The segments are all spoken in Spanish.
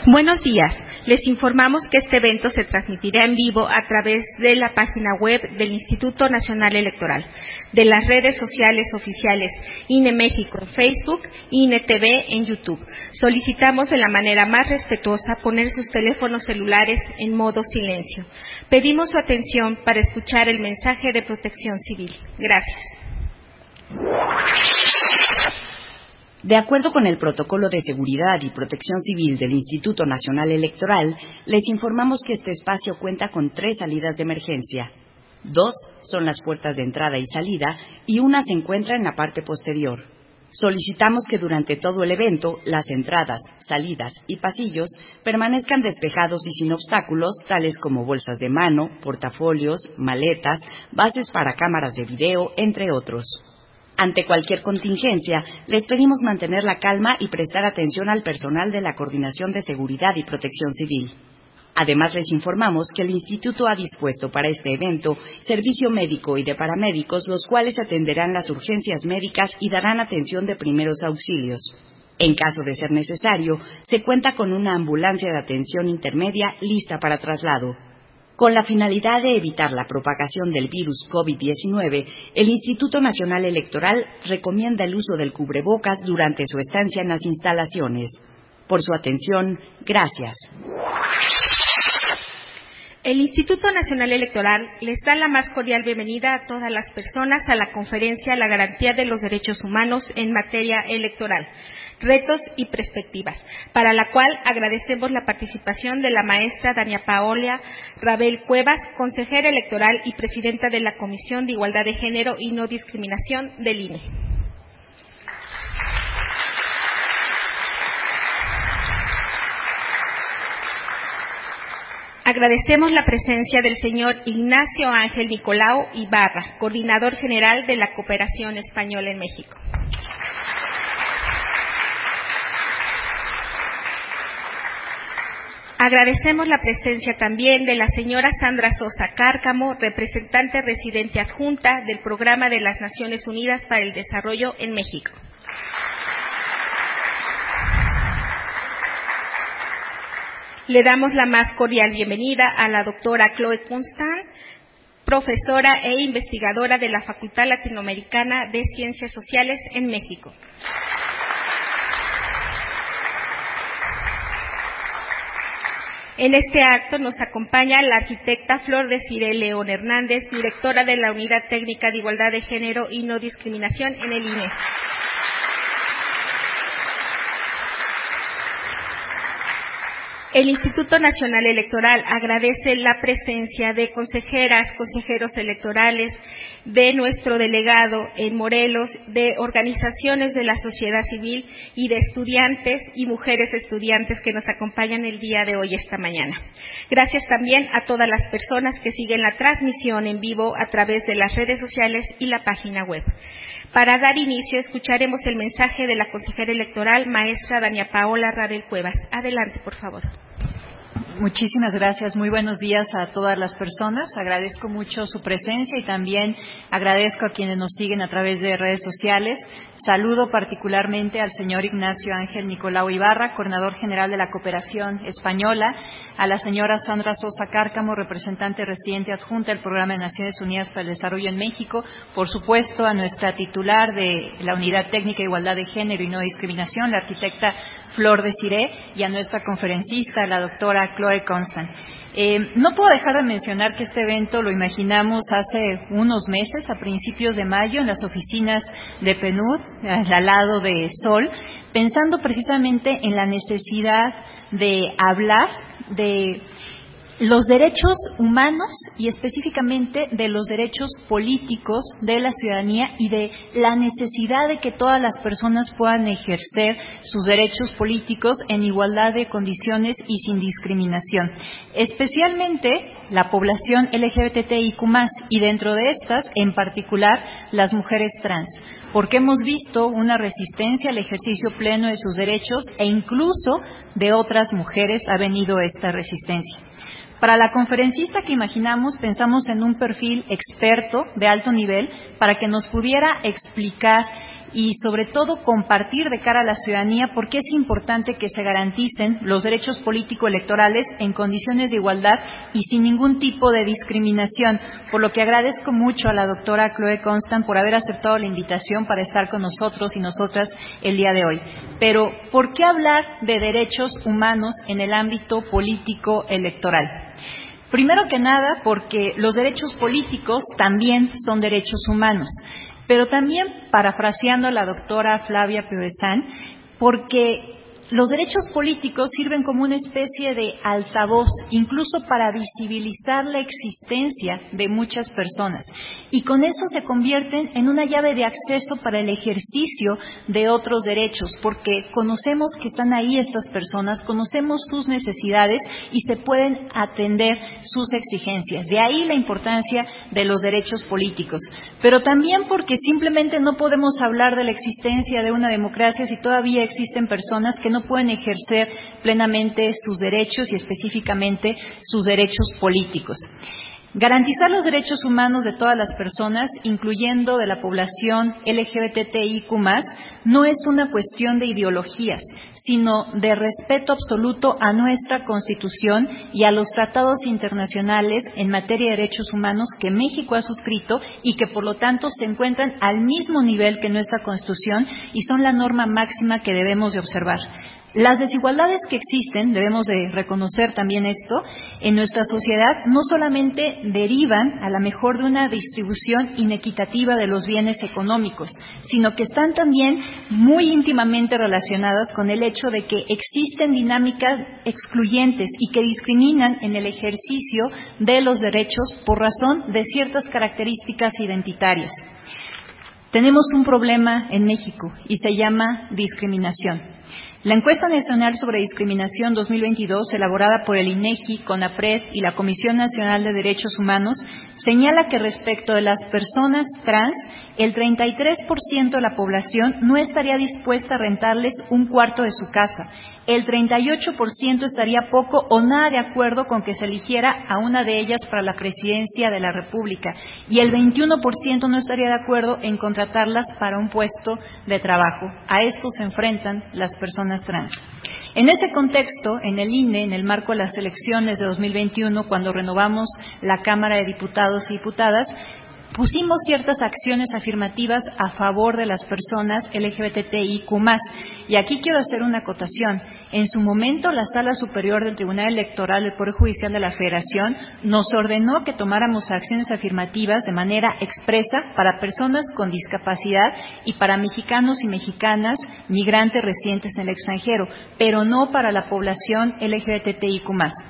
Buenos días. Les informamos que este evento se transmitirá en vivo a través de la página web del Instituto Nacional Electoral, de las redes sociales oficiales INE México en Facebook, INE TV en YouTube. Solicitamos de la manera más respetuosa poner sus teléfonos celulares en modo silencio. Pedimos su atención para escuchar el mensaje de Protección Civil. Gracias. De acuerdo con el Protocolo de Seguridad y Protección Civil del Instituto Nacional Electoral, les informamos que este espacio cuenta con 3 salidas de emergencia. 2 son las puertas de entrada y salida y una se encuentra en la parte posterior. Solicitamos que durante todo el evento las entradas, salidas y pasillos permanezcan despejados y sin obstáculos, tales como bolsas de mano, portafolios, maletas, bases para cámaras de video, entre otros. Ante cualquier contingencia, les pedimos mantener la calma y prestar atención al personal de la Coordinación de Seguridad y Protección Civil. Además, les informamos que el Instituto ha dispuesto para este evento servicio médico y de paramédicos, los cuales atenderán las urgencias médicas y darán atención de primeros auxilios. En caso de ser necesario, se cuenta con una ambulancia de atención intermedia lista para traslado. Con la finalidad de evitar la propagación del virus COVID-19, el Instituto Nacional Electoral recomienda el uso del cubrebocas durante su estancia en las instalaciones. Por su atención, gracias. El Instituto Nacional Electoral les da la más cordial bienvenida a todas las personas a la conferencia La Garantía de los Derechos Humanos en Materia Electoral, Retos y Perspectivas, para la cual agradecemos la participación de la maestra Dania Paola Rabel Cuevas, consejera electoral y presidenta de la Comisión de Igualdad de Género y No Discriminación del INE. Agradecemos la presencia del señor Ignacio Ángel Nicolau Ibarra, coordinador general de la Cooperación Española en México. Agradecemos la presencia también de la señora Sandra Sosa Cárcamo, representante residente adjunta del Programa de las Naciones Unidas para el Desarrollo en México. Le damos la más cordial bienvenida a la doctora Chloe Constant, profesora e investigadora de la Facultad Latinoamericana de Ciencias Sociales en México. En este acto nos acompaña la arquitecta Flor Desiré León Hernández, directora de la Unidad Técnica de Igualdad de Género y No Discriminación en el INE. El Instituto Nacional Electoral agradece la presencia de consejeras, consejeros electorales, de nuestro delegado en Morelos, de organizaciones de la sociedad civil y de estudiantes y mujeres estudiantes que nos acompañan el día de hoy, esta mañana. Gracias también a todas las personas que siguen la transmisión en vivo a través de las redes sociales y la página web. Para dar inicio, escucharemos el mensaje de la consejera electoral, maestra Dania Paola Rabel Cuevas. Adelante, por favor. Muchísimas gracias. Muy buenos días a todas las personas. Agradezco mucho su presencia y también agradezco a quienes nos siguen a través de redes sociales. Saludo particularmente al señor Ignacio Ángel Nicolau Ibarra, coordinador general de la Cooperación Española, a la señora Sandra Sosa Cárcamo, representante residente adjunta del Programa de Naciones Unidas para el Desarrollo en México, por supuesto a nuestra titular de la Unidad Técnica de Igualdad de Género y No Discriminación, la arquitecta Flor Desiré, y a nuestra conferencista, la doctora Chloe Constant. No puedo dejar de mencionar que este evento lo imaginamos hace unos meses, a principios de mayo, en las oficinas de PNUD, al lado de Sol, pensando precisamente en la necesidad de hablar de los derechos humanos y específicamente de los derechos políticos de la ciudadanía y de la necesidad de que todas las personas puedan ejercer sus derechos políticos en igualdad de condiciones y sin discriminación, especialmente la población LGBTIQ+, y dentro de estas, en particular, las mujeres trans, porque hemos visto una resistencia al ejercicio pleno de sus derechos e incluso de otras mujeres ha venido esta resistencia. Para la conferencista que imaginamos, pensamos en un perfil experto de alto nivel para que nos pudiera explicar y sobre todo compartir de cara a la ciudadanía por qué es importante que se garanticen los derechos político-electorales en condiciones de igualdad y sin ningún tipo de discriminación, por lo que agradezco mucho a la doctora Chloe Constant por haber aceptado la invitación para estar con nosotros y nosotras el día de hoy. Pero, ¿por qué hablar de derechos humanos en el ámbito político-electoral? Primero que nada, porque los derechos políticos también son derechos humanos, pero también, parafraseando a la doctora Flavia Piovesan, porque los derechos políticos sirven como una especie de altavoz, incluso para visibilizar la existencia de muchas personas, y con eso se convierten en una llave de acceso para el ejercicio de otros derechos, porque conocemos que están ahí estas personas, conocemos sus necesidades y se pueden atender sus exigencias. De ahí la importancia de los derechos políticos, pero también porque simplemente no podemos hablar de la existencia de una democracia si todavía existen personas que no pueden ejercer plenamente sus derechos y específicamente sus derechos políticos. Garantizar los derechos humanos de todas las personas, incluyendo de la población LGBTIQ+, no es una cuestión de ideologías, sino de respeto absoluto a nuestra Constitución y a los tratados internacionales en materia de derechos humanos que México ha suscrito y que, por lo tanto, se encuentran al mismo nivel que nuestra Constitución y son la norma máxima que debemos de observar. Las desigualdades que existen, debemos de reconocer también esto, en nuestra sociedad no solamente derivan a lo mejor de una distribución inequitativa de los bienes económicos, sino que están también muy íntimamente relacionadas con el hecho de que existen dinámicas excluyentes y que discriminan en el ejercicio de los derechos por razón de ciertas características identitarias. Tenemos un problema en México y se llama discriminación. La Encuesta Nacional sobre Discriminación 2022, elaborada por el INEGI, CONAPRED y la Comisión Nacional de Derechos Humanos, señala que respecto de las personas trans, el 33% de la población no estaría dispuesta a rentarles un cuarto de su casa. El 38% estaría poco o nada de acuerdo con que se eligiera a una de ellas para la presidencia de la República y el 21% no estaría de acuerdo en contratarlas para un puesto de trabajo. A esto se enfrentan las personas trans. En ese contexto, en el INE, en el marco de las elecciones de 2021, cuando renovamos la Cámara de Diputados y Diputadas, pusimos ciertas acciones afirmativas a favor de las personas LGBTIQ+. Y aquí quiero hacer una acotación. En su momento, la Sala Superior del Tribunal Electoral del Poder Judicial de la Federación nos ordenó que tomáramos acciones afirmativas de manera expresa para personas con discapacidad y para mexicanos y mexicanas migrantes residentes en el extranjero, pero no para la población LGBTIQ+.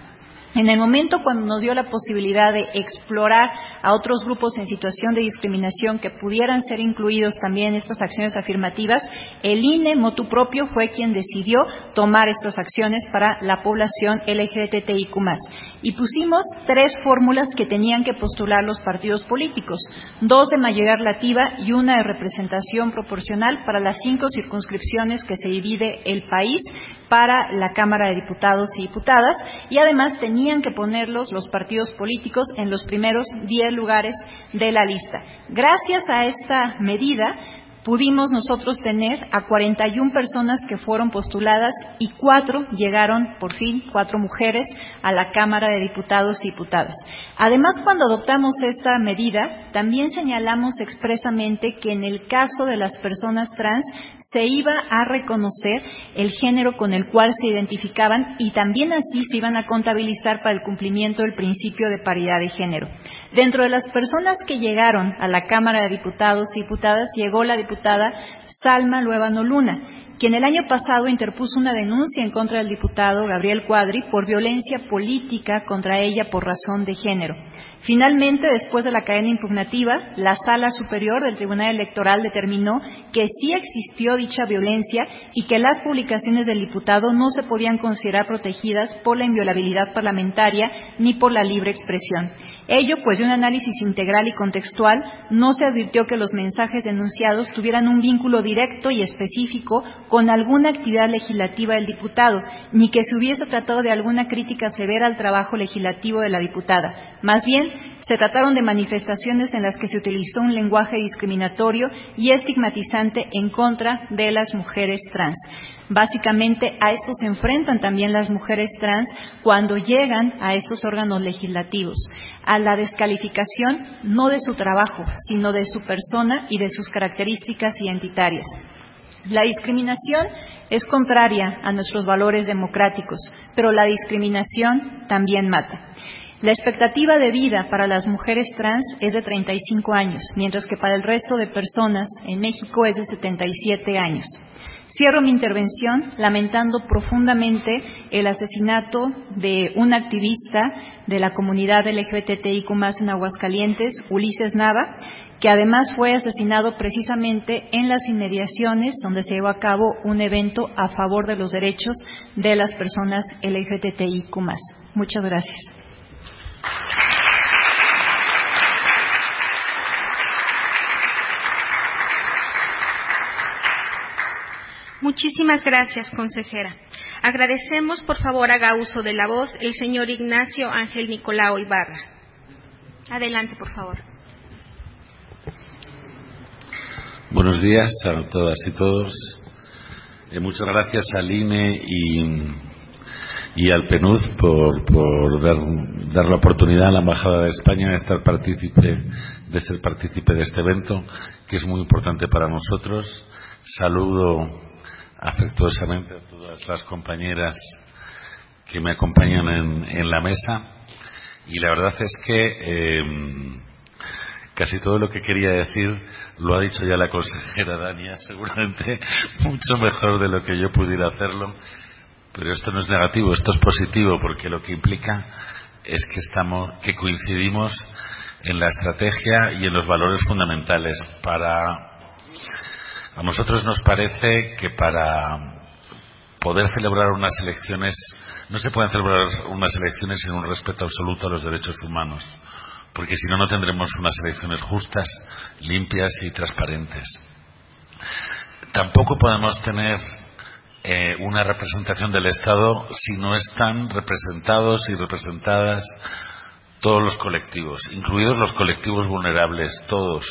En el momento cuando nos dio la posibilidad de explorar a otros grupos en situación de discriminación que pudieran ser incluidos también en estas acciones afirmativas, el INE, motu propio, fue quien decidió tomar estas acciones para la población LGBTIQ+. Y pusimos 3 fórmulas que tenían que postular los partidos políticos, 2 de mayoría relativa y una de representación proporcional para las 5 circunscripciones que se divide el país para la Cámara de Diputados y Diputadas, y además tenían que ponerlos los partidos políticos en los primeros 10 lugares de la lista. Gracias a esta medida pudimos nosotros tener a 41 personas que fueron postuladas y 4 llegaron, por fin, 4 mujeres a la Cámara de Diputados y Diputadas. Además, cuando adoptamos esta medida, también señalamos expresamente que en el caso de las personas trans se iba a reconocer el género con el cual se identificaban y también así se iban a contabilizar para el cumplimiento del principio de paridad de género. Dentro de las personas que llegaron a la Cámara de Diputados y Diputadas, llegó la diputada Salma Luevano Luna, quien el año pasado interpuso una denuncia en contra del diputado Gabriel Cuadri por violencia política contra ella por razón de género. Finalmente, después de la cadena impugnativa, la Sala Superior del Tribunal Electoral determinó que sí existió dicha violencia y que las publicaciones del diputado no se podían considerar protegidas por la inviolabilidad parlamentaria ni por la libre expresión. Ello, pues, de un análisis integral y contextual, no se advirtió que los mensajes denunciados tuvieran un vínculo directo y específico con alguna actividad legislativa del diputado, ni que se hubiese tratado de alguna crítica severa al trabajo legislativo de la diputada. Más bien, se trataron de manifestaciones en las que se utilizó un lenguaje discriminatorio y estigmatizante en contra de las mujeres trans. Básicamente, a esto se enfrentan también las mujeres trans cuando llegan a estos órganos legislativos, a la descalificación no de su trabajo, sino de su persona y de sus características identitarias. La discriminación es contraria a nuestros valores democráticos, pero la discriminación también mata. La expectativa de vida para las mujeres trans es de 35 años, mientras que para el resto de personas en México es de 77 años. Cierro mi intervención lamentando profundamente el asesinato de un activista de la comunidad LGBTIQ+ en Aguascalientes, Ulises Nava, que además fue asesinado precisamente en las inmediaciones donde se llevó a cabo un evento a favor de los derechos de las personas LGBTIQ+. Muchas gracias. Muchísimas gracias, consejera. Agradecemos, por favor, haga uso de la voz el señor Ignacio Ángel Nicolao Ibarra. Adelante, por favor. Buenos días a todas y todos. Muchas gracias al INE y al PNUD por dar la oportunidad a la Embajada de España de ser partícipe de este evento, que es muy importante para nosotros. Saludo afectuosamente a todas las compañeras que me acompañan en la mesa, y la verdad es que casi todo lo que quería decir lo ha dicho ya la consejera Dania, seguramente mucho mejor de lo que yo pudiera hacerlo, pero esto no es negativo, esto es positivo, porque lo que implica es que coincidimos en la estrategia y en los valores fundamentales. A nosotros nos parece que para poder celebrar unas elecciones, no se pueden celebrar unas elecciones sin un respeto absoluto a los derechos humanos, porque si no, no tendremos unas elecciones justas, limpias y transparentes. Tampoco podemos tener una representación del Estado si no están representados y representadas todos los colectivos, incluidos los colectivos vulnerables, todos.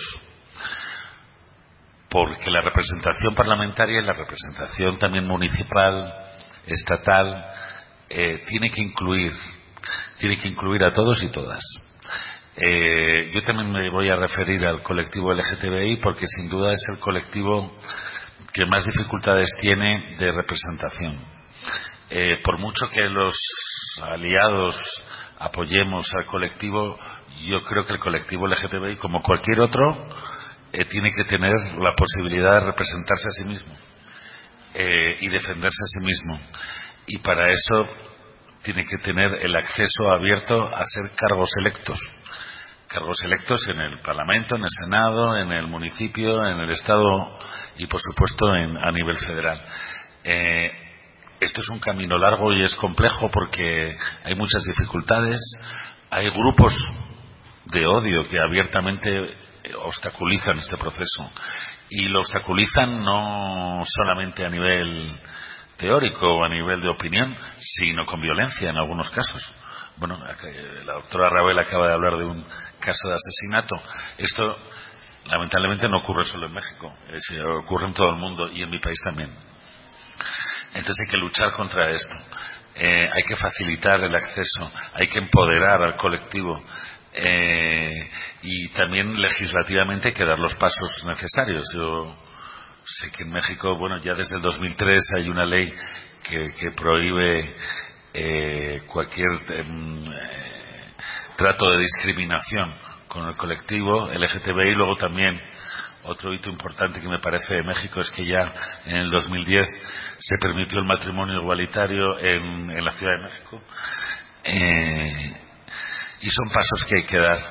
Porque la representación parlamentaria y la representación también municipal, estatal, tiene que incluir a todos y todas. Yo también me voy a referir al colectivo LGTBI porque sin duda es el colectivo que más dificultades tiene de representación. Por mucho que los aliados apoyemos al colectivo, yo creo que el colectivo LGTBI, como cualquier otro, tiene que tener la posibilidad de representarse a sí mismo y defenderse a sí mismo, y para eso tiene que tener el acceso abierto a ser cargos electos en el Parlamento, en el Senado, en el municipio, en el Estado y por supuesto a nivel federal. Esto es un camino largo y es complejo porque hay muchas dificultades, hay grupos de odio que abiertamente obstaculizan este proceso, y lo obstaculizan no solamente a nivel teórico o a nivel de opinión, sino con violencia en algunos casos. Bueno, la doctora Rabel acaba de hablar de un caso de asesinato. Esto lamentablemente no ocurre solo en México, ocurre en todo el mundo y en mi país también. Entonces hay que luchar contra esto, hay que facilitar el acceso, hay que empoderar al colectivo, y también legislativamente hay que dar los pasos necesarios. Yo sé que en México, bueno, ya desde el 2003 hay una ley que prohíbe cualquier trato de discriminación con el colectivo LGTBI. Luego también otro hito importante que me parece de México es que ya en el 2010 se permitió el matrimonio igualitario en la Ciudad de México, y son pasos que hay que dar,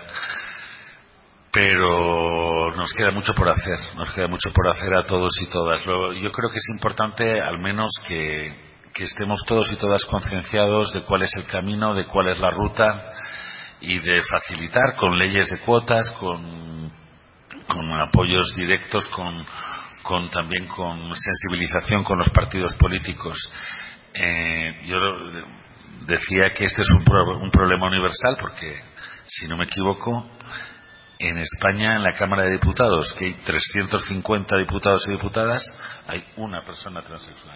pero nos queda mucho por hacer a todos y todas. Yo creo que es importante al menos que estemos todos y todas concienciados de cuál es el camino, de cuál es la ruta, y de facilitar con leyes de cuotas, con apoyos directos, también con sensibilización con los partidos políticos. Yo decía que este es un problema universal porque, si no me equivoco, en España, en la Cámara de Diputados, que hay 350 diputados y diputadas, hay una persona transexual.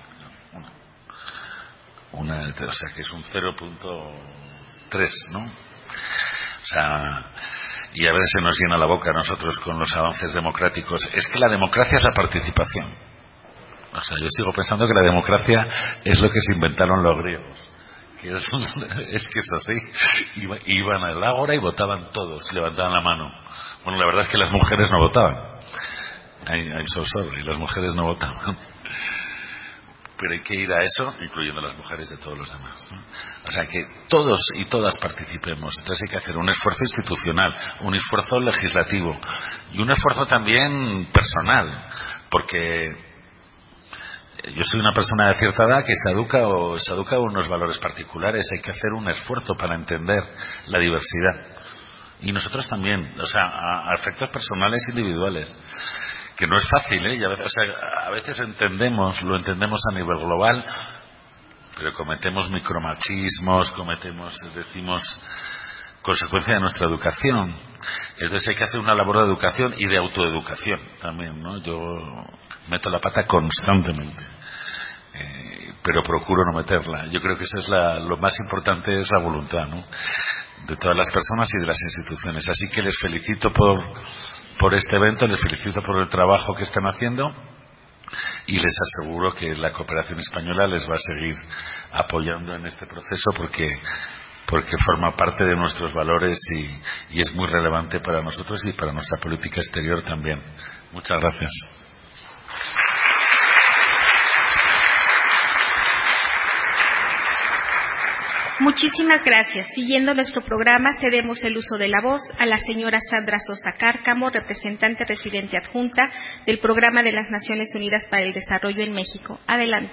Una, o sea, que es un 0.3, ¿no? O sea, y a veces se nos llena la boca a nosotros con los avances democráticos. Es que la democracia es la participación. O sea, yo sigo pensando que la democracia es lo que se inventaron los griegos. Es que es así. Iban al ágora y votaban todos, levantaban la mano. Bueno, la verdad es que las mujeres no votaban. Hay y las mujeres no votaban. Pero hay que ir a eso, incluyendo las mujeres de todos los demás, ¿no? O sea, que todos y todas participemos. Entonces hay que hacer un esfuerzo institucional, un esfuerzo legislativo y un esfuerzo también personal, porque yo soy una persona de cierta edad que se educa unos valores particulares. Hay que hacer un esfuerzo para entender la diversidad. Y nosotros también, o sea, a efectos personales e individuales. Que no es fácil, ¿eh? Y a veces lo entendemos a nivel global, pero cometemos micromachismos, decimos, consecuencia de nuestra educación. Entonces hay que hacer una labor de educación y de autoeducación también, ¿no? Yo meto la pata constantemente, pero procuro no meterla. Yo creo que eso es lo más importante, es la voluntad, ¿no? De todas las personas y de las instituciones. Así que les felicito por este evento, les felicito por el trabajo que están haciendo y les aseguro que la cooperación española les va a seguir apoyando en este proceso porque forma parte de nuestros valores y es muy relevante para nosotros y para nuestra política exterior también. Muchas gracias. Muchísimas gracias. Siguiendo nuestro programa, cedemos el uso de la voz a la señora Sandra Sosa Cárcamo, representante residente adjunta del Programa de las Naciones Unidas para el Desarrollo en México. Adelante.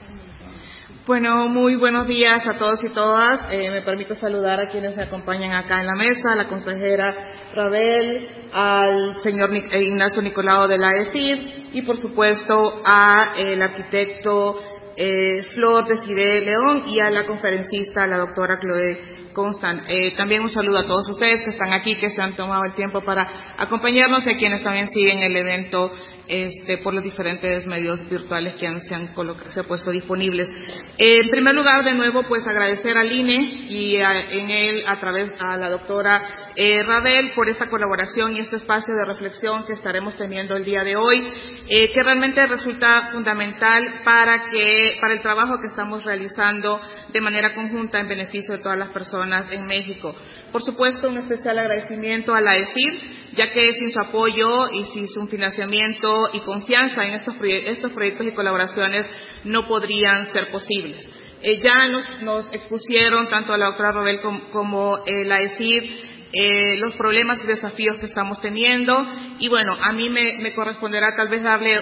Bueno, muy buenos días a todos y todas. Me permito saludar a quienes me acompañan acá en la mesa, a la consejera Rabel, al señor Ignacio Nicolau de la AECID y, por supuesto, al arquitecto Flor Desiré León y a la conferencista, la doctora Chloe Constant. También un saludo a todos ustedes que están aquí, que se han tomado el tiempo para acompañarnos y a quienes también siguen el evento por los diferentes medios virtuales que se han puesto disponibles. En primer lugar, de nuevo, pues agradecer al INE y en él a través a la doctora Rabel por esta colaboración y este espacio de reflexión que estaremos teniendo el día de hoy, que realmente resulta fundamental para el trabajo que estamos realizando de manera conjunta en beneficio de todas las personas en México. Por supuesto, un especial agradecimiento a la AECID, ya que sin su apoyo y sin su financiamiento y confianza en estos proyectos y colaboraciones no podrían ser posibles. Ya nos expusieron tanto a la doctora Rabel como la AECID los problemas y desafíos que estamos teniendo y bueno, a mí me corresponderá tal vez darle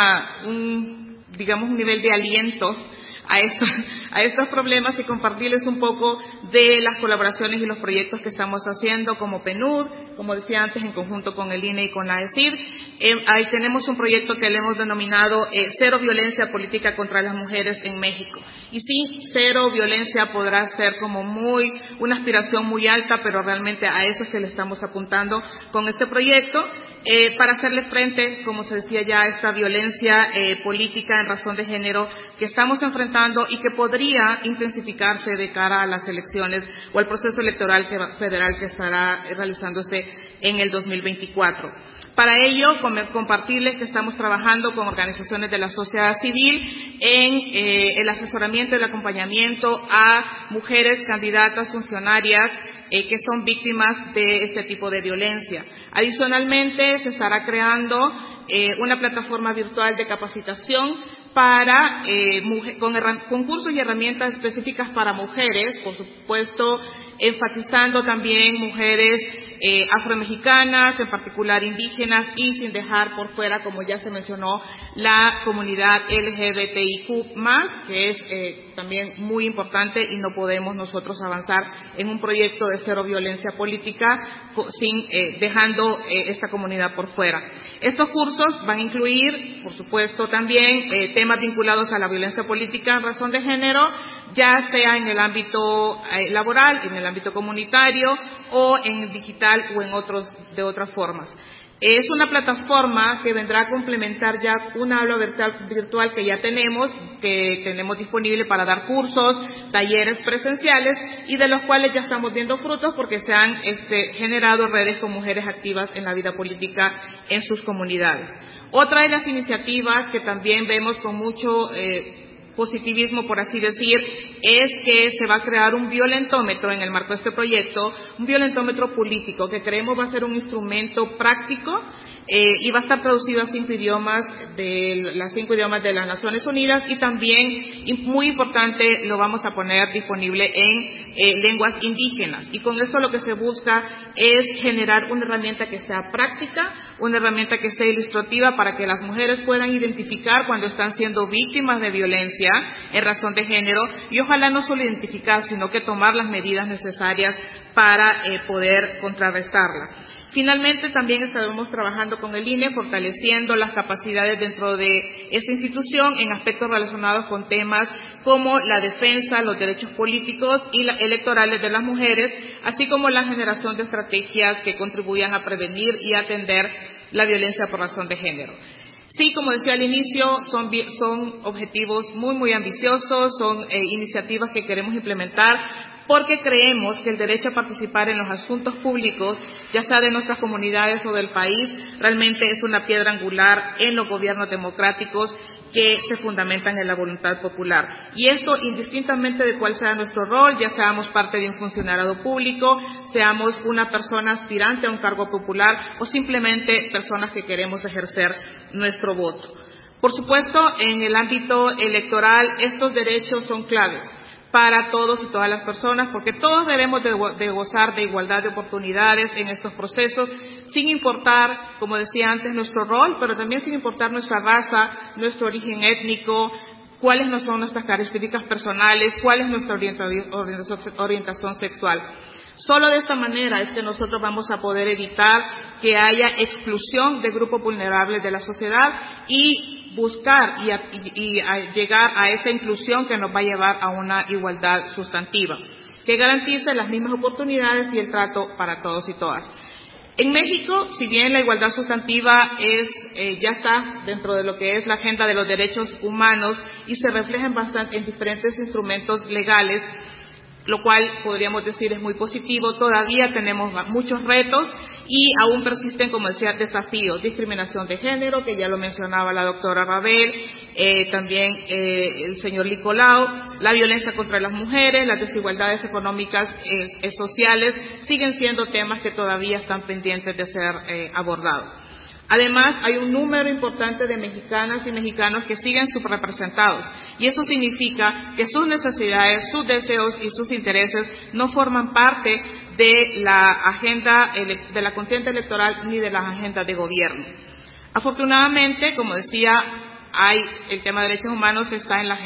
un nivel de aliento a estos problemas y compartirles un poco de las colaboraciones y los proyectos que estamos haciendo como PNUD, como decía antes, en conjunto con el INE y con la AECID. Ahí tenemos un proyecto que le hemos denominado Cero Violencia Política contra las Mujeres en México. Y sí, cero violencia podrá ser como una aspiración muy alta, pero realmente a eso es que le estamos apuntando con este proyecto, para hacerle frente, como se decía ya, a esta violencia política en razón de género que estamos enfrentando y que podría intensificarse de cara a las elecciones o al proceso electoral federal que estará realizándose en el 2024. Para ello, compartirles que estamos trabajando con organizaciones de la sociedad civil en el asesoramiento y el acompañamiento a mujeres candidatas funcionarias que son víctimas de este tipo de violencia. Adicionalmente, se estará creando una plataforma virtual de capacitación con cursos y herramientas específicas para mujeres, por supuesto, enfatizando también mujeres afromexicanas, en particular indígenas, y sin dejar por fuera, como ya se mencionó, la comunidad LGBTIQ+, que es también muy importante y no podemos nosotros avanzar en un proyecto de cero violencia política dejando esta comunidad por fuera. Estos cursos van a incluir, por supuesto, también temas vinculados a la violencia política en razón de género, ya sea en el ámbito laboral, en el ámbito comunitario o en digital o de otras formas. Es una plataforma que vendrá a complementar ya una aula virtual que ya tenemos disponible para dar cursos, talleres presenciales y de los cuales ya estamos viendo frutos porque se han generado redes con mujeres activas en la vida política en sus comunidades. Otra de las iniciativas que también vemos con mucho positivismo, por así decir, es que se va a crear un violentómetro en el marco de este proyecto, un violentómetro político que creemos va a ser un instrumento práctico y va a estar traducido a 5 idiomas de las Naciones Unidas y también, muy importante, lo vamos a poner disponible en lenguas indígenas. Y con esto lo que se busca es generar una herramienta que sea práctica, una herramienta que sea ilustrativa para que las mujeres puedan identificar cuando están siendo víctimas de violencia en razón de género y ojalá no solo identificar, sino que tomar las medidas necesarias para poder contrarrestarla. Finalmente, también estaremos trabajando con el INE, fortaleciendo las capacidades dentro de esta institución en aspectos relacionados con temas como la defensa, los derechos políticos y electorales de las mujeres, así como la generación de estrategias que contribuyan a prevenir y atender la violencia por razón de género. Sí, como decía al inicio, son objetivos muy ambiciosos, son iniciativas que queremos implementar porque creemos que el derecho a participar en los asuntos públicos, ya sea de nuestras comunidades o del país, realmente es una piedra angular en los gobiernos democráticos que se fundamentan en la voluntad popular. Y esto indistintamente de cuál sea nuestro rol, ya seamos parte de un funcionariado público, seamos una persona aspirante a un cargo popular o simplemente personas que queremos ejercer nuestro voto. Por supuesto, en el ámbito electoral, estos derechos son claves para todos y todas las personas, porque todos debemos de gozar de igualdad de oportunidades en estos procesos, sin importar, como decía antes, nuestro rol, pero también sin importar nuestra raza, nuestro origen étnico, cuáles no son nuestras características personales, cuál es nuestra orientación sexual. Solo de esta manera es que nosotros vamos a poder evitar que haya exclusión de grupos vulnerables de la sociedad y buscar y llegar a esa inclusión que nos va a llevar a una igualdad sustantiva, que garantice las mismas oportunidades y el trato para todos y todas. En México, si bien la igualdad sustantiva ya está dentro de lo que es la agenda de los derechos humanos y se refleja en diferentes instrumentos legales, lo cual podríamos decir es muy positivo, todavía tenemos muchos retos y aún persisten, como decía, desafíos, discriminación de género, que ya lo mencionaba la doctora Rabel, también el señor Nicolau, la violencia contra las mujeres, las desigualdades económicas y sociales, siguen siendo temas que todavía están pendientes de ser abordados. Además, hay un número importante de mexicanas y mexicanos que siguen subrepresentados y eso significa que sus necesidades, sus deseos y sus intereses no forman parte de la agenda de la contienda electoral ni de las agendas de gobierno. Afortunadamente, como decía, el tema de derechos humanos está en la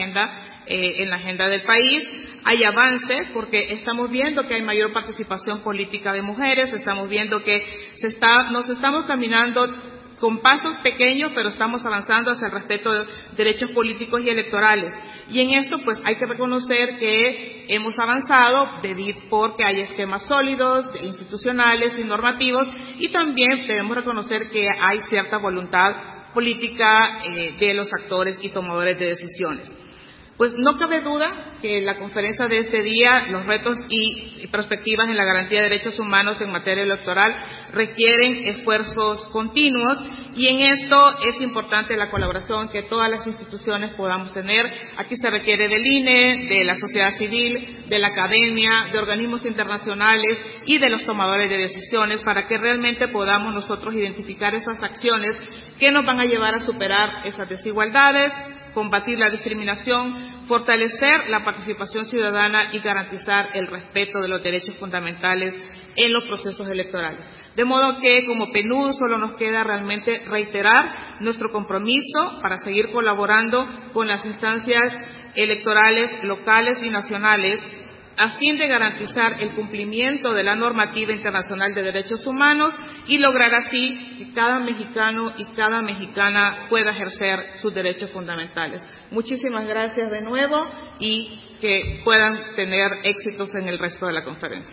agenda del país. Hay avances porque estamos viendo que hay mayor participación política de mujeres, estamos viendo que nos estamos caminando con pasos pequeños, pero estamos avanzando hacia el respeto de derechos políticos y electorales. Y en esto, pues, hay que reconocer que hemos avanzado porque hay esquemas sólidos, institucionales y normativos, y también debemos reconocer que hay cierta voluntad política de los actores y tomadores de decisiones. Pues no cabe duda que la conferencia de este día, los retos y perspectivas en la garantía de derechos humanos en materia electoral requieren esfuerzos continuos y en esto es importante la colaboración que todas las instituciones podamos tener. Aquí se requiere del INE, de la sociedad civil, de la academia, de organismos internacionales y de los tomadores de decisiones para que realmente podamos nosotros identificar esas acciones que nos van a llevar a superar esas desigualdades, combatir la discriminación, fortalecer la participación ciudadana y garantizar el respeto de los derechos fundamentales en los procesos electorales. De modo que, como PNUD, solo nos queda realmente reiterar nuestro compromiso para seguir colaborando con las instancias electorales locales y nacionales a fin de garantizar el cumplimiento de la normativa internacional de derechos humanos y lograr así que cada mexicano y cada mexicana pueda ejercer sus derechos fundamentales. Muchísimas gracias de nuevo y que puedan tener éxitos en el resto de la conferencia.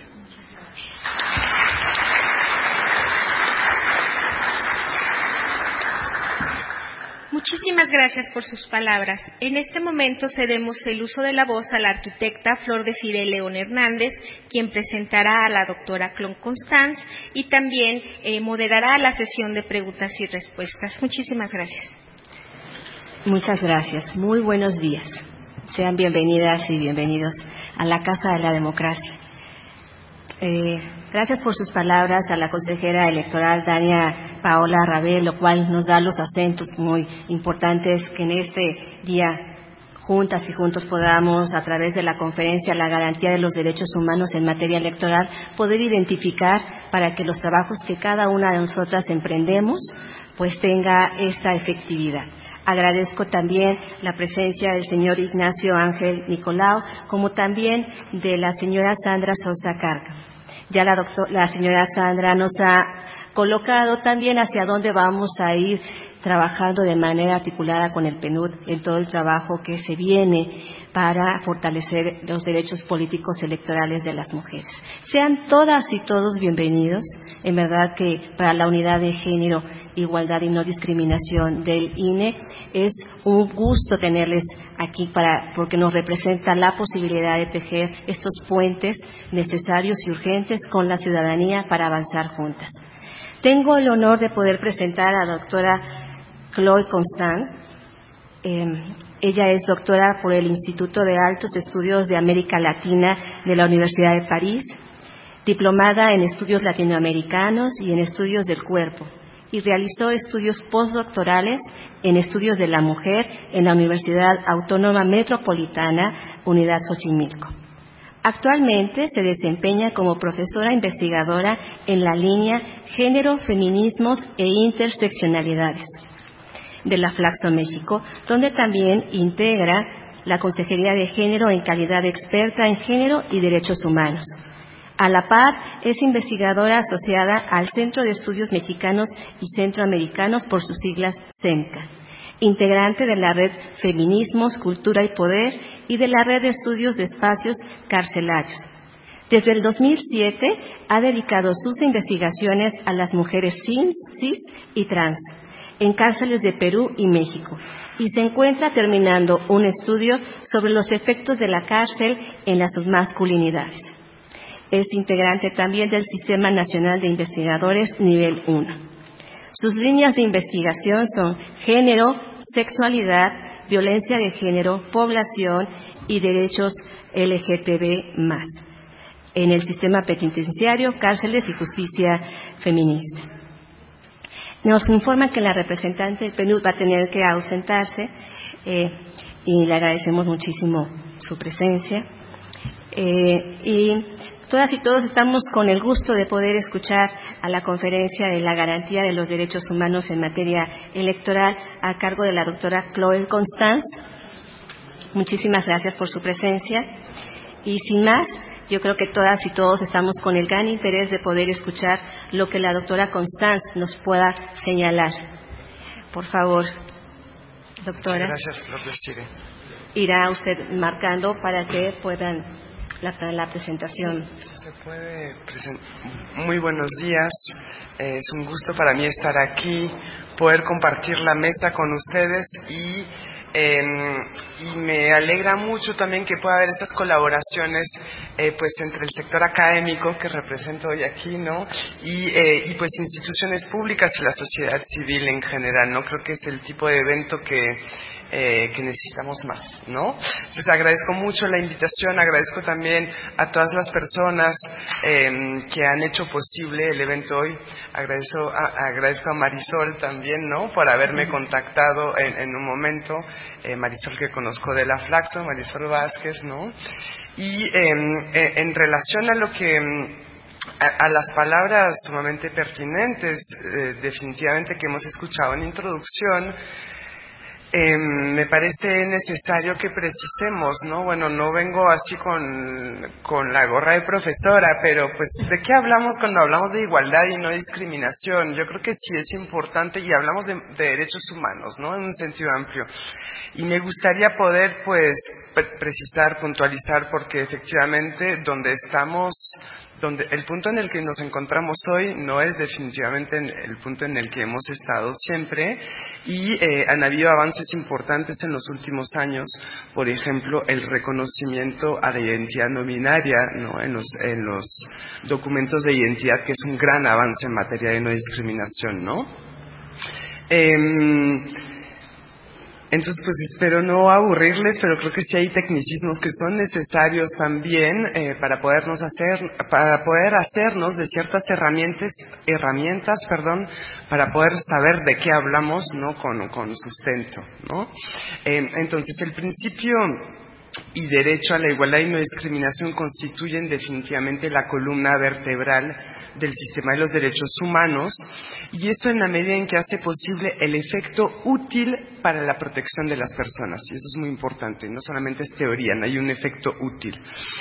Muchísimas gracias por sus palabras. En este momento cedemos el uso de la voz a la arquitecta Flor Desiree León Hernández, quien presentará a la doctora Cloy Constance y también moderará la sesión de preguntas y respuestas. Muchísimas gracias. Muchas gracias. Muy buenos días. Sean bienvenidas y bienvenidos a la Casa de la Democracia. Gracias por sus palabras a la consejera electoral Dania Paola Rabel, lo cual nos da los acentos muy importantes que en este día juntas y juntos podamos, a través de la conferencia La Garantía de los Derechos Humanos en Materia Electoral, poder identificar para que los trabajos que cada una de nosotras emprendemos pues tenga esta efectividad. Agradezco también la presencia del señor Ignacio Ángel Nicolau, como también de la señora Sandra Sosa Carga. Ya la señora Sandra nos ha colocado también hacia dónde vamos a ir trabajando de manera articulada con el PNUD en todo el trabajo que se viene para fortalecer los derechos políticos electorales de las mujeres. Sean todas y todos bienvenidos. En verdad que para la unidad de género, igualdad y no discriminación del INE es un gusto tenerles aquí porque nos representa la posibilidad de tejer estos puentes necesarios y urgentes con la ciudadanía para avanzar juntas. Tengo el honor de poder presentar a la doctora Cloy Constance. Ella es doctora por el Instituto de Altos Estudios de América Latina de la Universidad de París, diplomada en estudios latinoamericanos y en estudios del cuerpo, y realizó estudios postdoctorales en estudios de la mujer en la Universidad Autónoma Metropolitana, Unidad Xochimilco. Actualmente se desempeña como profesora investigadora en la línea Género, Feminismos e Interseccionalidades de la Flaxo México, donde también integra la Consejería de Género en calidad de experta en género y derechos humanos. A la par, es investigadora asociada al Centro de Estudios Mexicanos y Centroamericanos, por sus siglas CEMCA, integrante de la red Feminismos, Cultura y Poder y de la red de estudios de espacios carcelarios. Desde el 2007 ha dedicado sus investigaciones a las mujeres cis y trans en cárceles de Perú y México, y se encuentra terminando un estudio sobre los efectos de la cárcel en las masculinidades. Es integrante también del Sistema Nacional de Investigadores Nivel 1. Sus líneas de investigación son género, sexualidad, violencia de género, población y derechos LGTB+, en el sistema penitenciario, cárceles y justicia feminista. Nos informan que la representante del PNUD va a tener que ausentarse y le agradecemos muchísimo su presencia. Y todas y todos estamos con el gusto de poder escuchar a la conferencia de la garantía de los derechos humanos en materia electoral a cargo de la doctora Cloy Constance. Muchísimas gracias por su presencia. Y sin más, yo creo que todas y todos estamos con el gran interés de poder escuchar lo que la doctora Constance nos pueda señalar. Por favor, doctora. Muchas gracias, Flor Desiree. Irá usted marcando para que puedan la presentación. Muy buenos días. Es un gusto para mí estar aquí, poder compartir la mesa con ustedes y me alegra mucho también que pueda haber estas colaboraciones pues entre el sector académico que represento hoy aquí, ¿no? Y pues instituciones públicas y la sociedad civil en general, ¿no? Creo que es el tipo de evento que necesitamos más, ¿no? Entonces agradezco mucho la invitación, agradezco también a todas las personas que han hecho posible el evento hoy, agradezco a Marisol también, ¿no? Por haberme contactado en un momento, Marisol que conozco de la Flaxo, Marisol Vázquez, ¿no? Y en relación a lo que a las palabras sumamente pertinentes definitivamente que hemos escuchado en introducción, me parece necesario que precisemos, ¿no? Bueno, no vengo así con la gorra de profesora, pero pues, ¿de qué hablamos cuando hablamos de igualdad y no discriminación? Yo creo que sí es importante, y hablamos de derechos humanos, ¿no? En un sentido amplio. Y me gustaría poder, pues, precisar, puntualizar, porque efectivamente donde estamos, el punto en el que nos encontramos hoy no es definitivamente el punto en el que hemos estado siempre, y han habido avances importantes en los últimos años. Por ejemplo, el reconocimiento a la identidad no binaria, ¿no? en los documentos de identidad, que es un gran avance en materia de no discriminación, ¿no? Entonces, pues espero no aburrirles, pero creo que sí hay tecnicismos que son necesarios también para poder hacernos de ciertas herramientas, para poder saber de qué hablamos, ¿no? Con sustento, ¿no? Entonces, el principio y derecho a la igualdad y no discriminación constituyen definitivamente la columna vertebral del sistema de los derechos humanos, y eso en la medida en que hace posible el efecto útil para la protección de las personas. Y eso es muy importante, no solamente es teoría, no hay un efecto útil.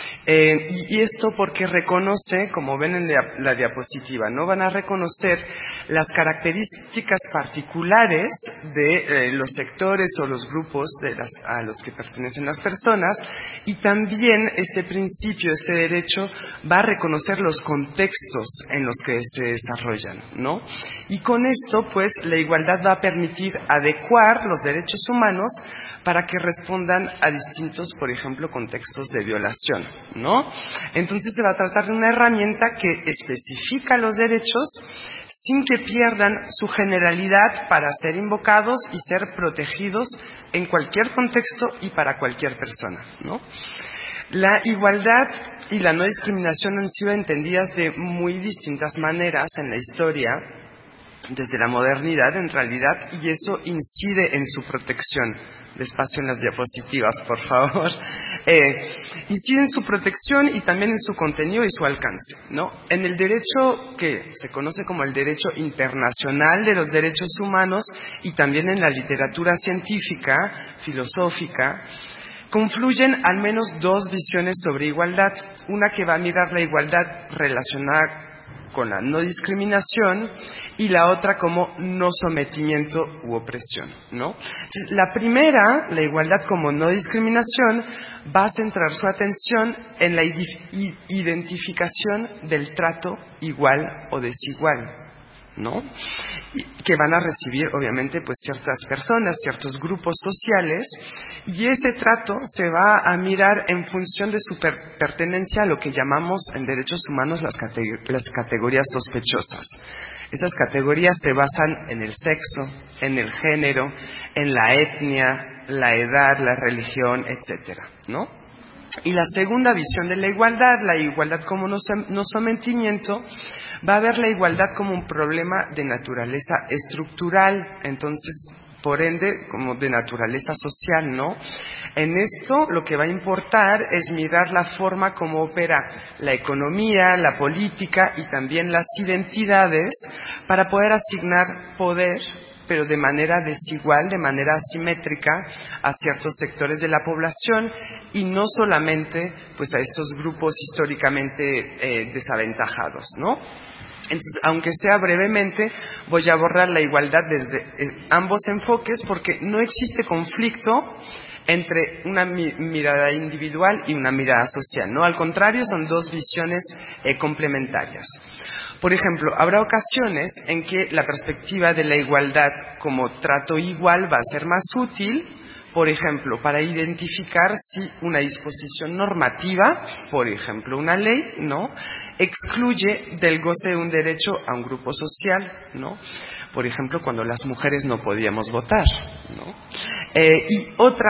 Y esto porque reconoce, como ven en la diapositiva, ¿no? Van a reconocer las características particulares de los sectores o los grupos a los que pertenecen las personas, y también este principio, este derecho, va a reconocer los contextos en los que se desarrollan, ¿no? Y con esto, pues, la igualdad va a permitir adecuar los derechos humanos para que respondan a distintos, por ejemplo, contextos de violación, ¿no? Entonces se va a tratar de una herramienta que especifica los derechos sin que pierdan su generalidad para ser invocados y ser protegidos en cualquier contexto y para cualquier persona, ¿no? La igualdad y la no discriminación han sido entendidas de muy distintas maneras en la historia, desde la modernidad en realidad, y eso incide en su protección. Despacio en las diapositivas, por favor. Incide en su protección y también en su contenido y su alcance, ¿no? En el derecho que se conoce como el derecho internacional de los derechos humanos, y también en la literatura científica, filosófica, confluyen al menos dos visiones sobre igualdad. Una que va a mirar la igualdad relacionada con la no discriminación, y la otra como no sometimiento u opresión, ¿no? La primera, la igualdad como no discriminación, va a centrar su atención en la identificación del trato igual o desigual, ¿no? Que van a recibir, obviamente, pues ciertas personas, ciertos grupos sociales, y ese trato se va a mirar en función de su pertenencia a lo que llamamos en derechos humanos las categorías sospechosas. Esas categorías se basan en el sexo, en el género, en la etnia, la edad, la religión, etcétera, ¿no? Y la segunda visión de la igualdad como no sometimiento, va a ver la igualdad como un problema de naturaleza estructural, entonces, por ende, como de naturaleza social, ¿no? En esto lo que va a importar es mirar la forma como opera la economía, la política y también las identidades para poder asignar poder, pero de manera desigual, de manera asimétrica, a ciertos sectores de la población, y no solamente pues a estos grupos históricamente desaventajados, ¿no? Entonces, aunque sea brevemente, voy a abordar la igualdad desde ambos enfoques, porque no existe conflicto entre una mirada individual y una mirada social, ¿no? Al contrario, son dos visiones complementarias. Por ejemplo, habrá ocasiones en que la perspectiva de la igualdad como trato igual va a ser más útil, por ejemplo, para identificar si una disposición normativa, por ejemplo, una ley, ¿no?, excluye del goce de un derecho a un grupo social, ¿no? Por ejemplo, cuando las mujeres no podíamos votar, ¿no? Y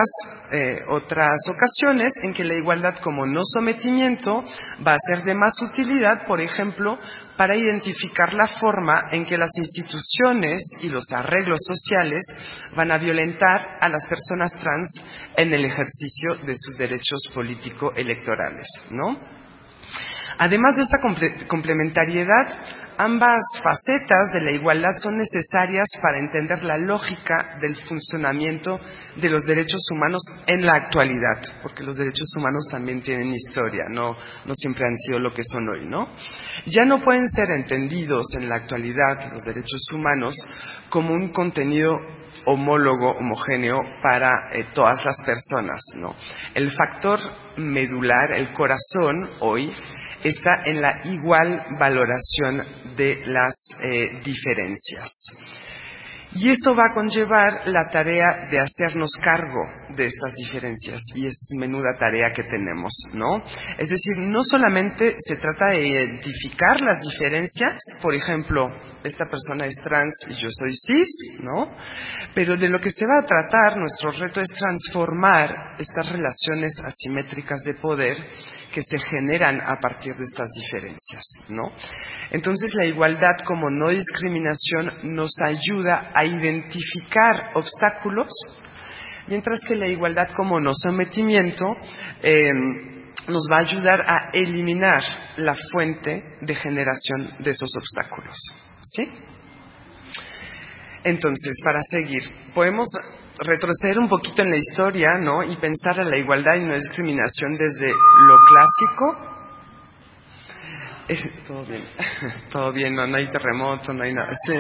otras ocasiones en que la igualdad como no sometimiento va a ser de más utilidad, por ejemplo, para identificar la forma en que las instituciones y los arreglos sociales van a violentar a las personas trans en el ejercicio de sus derechos político-electorales, ¿no? Además de esta complementariedad, ambas facetas de la igualdad son necesarias para entender la lógica del funcionamiento de los derechos humanos en la actualidad, porque los derechos humanos también tienen historia, no siempre han sido lo que son hoy, ¿no? Ya no pueden ser entendidos en la actualidad los derechos humanos como un contenido homólogo, homogéneo para todas las personas, ¿no? El factor medular, el corazón, hoy, está en la igual valoración de las diferencias. Y eso va a conllevar la tarea de hacernos cargo de estas diferencias, y es menuda tarea que tenemos, ¿no? Es decir, no solamente se trata de identificar las diferencias, por ejemplo, esta persona es trans y yo soy cis, ¿no? Pero de lo que se va a tratar, nuestro reto es transformar estas relaciones asimétricas de poder que se generan a partir de estas diferencias, ¿no? Entonces, la igualdad como no discriminación nos ayuda a identificar obstáculos, mientras que la igualdad como no sometimiento nos va a ayudar a eliminar la fuente de generación de esos obstáculos, ¿sí? Entonces, para seguir, podemos retroceder un poquito en la historia, ¿no? Y pensar en la igualdad y no discriminación desde lo clásico. Todo bien, no hay terremoto, no hay nada. Sí.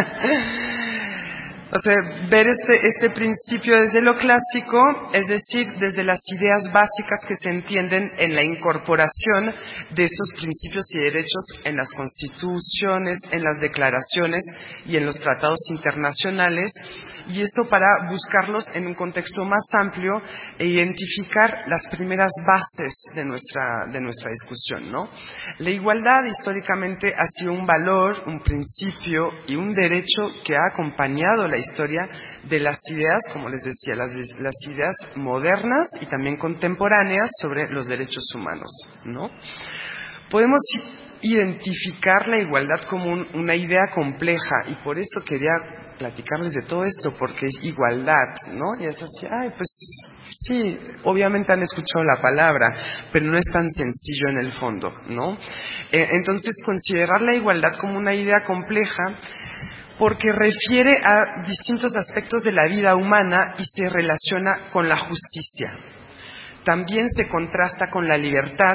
O sea, ver este principio desde lo clásico, es decir, desde las ideas básicas que se entienden en la incorporación de estos principios y derechos en las constituciones, en las declaraciones y en los tratados internacionales, y esto para buscarlos en un contexto más amplio e identificar las primeras bases de nuestra discusión, ¿no? La igualdad históricamente ha sido un valor, un principio y un derecho que ha acompañado la historia de las ideas, como les decía, las ideas modernas y también contemporáneas sobre los derechos humanos, ¿no? Podemos identificar la igualdad como una idea compleja, y por eso quería platicarles de todo esto, porque es igualdad, ¿no? Y es así, pues sí, obviamente han escuchado la palabra, pero no es tan sencillo en el fondo, ¿no? Entonces, considerar la igualdad como una idea compleja porque refiere a distintos aspectos de la vida humana y se relaciona con la justicia. También se contrasta con la libertad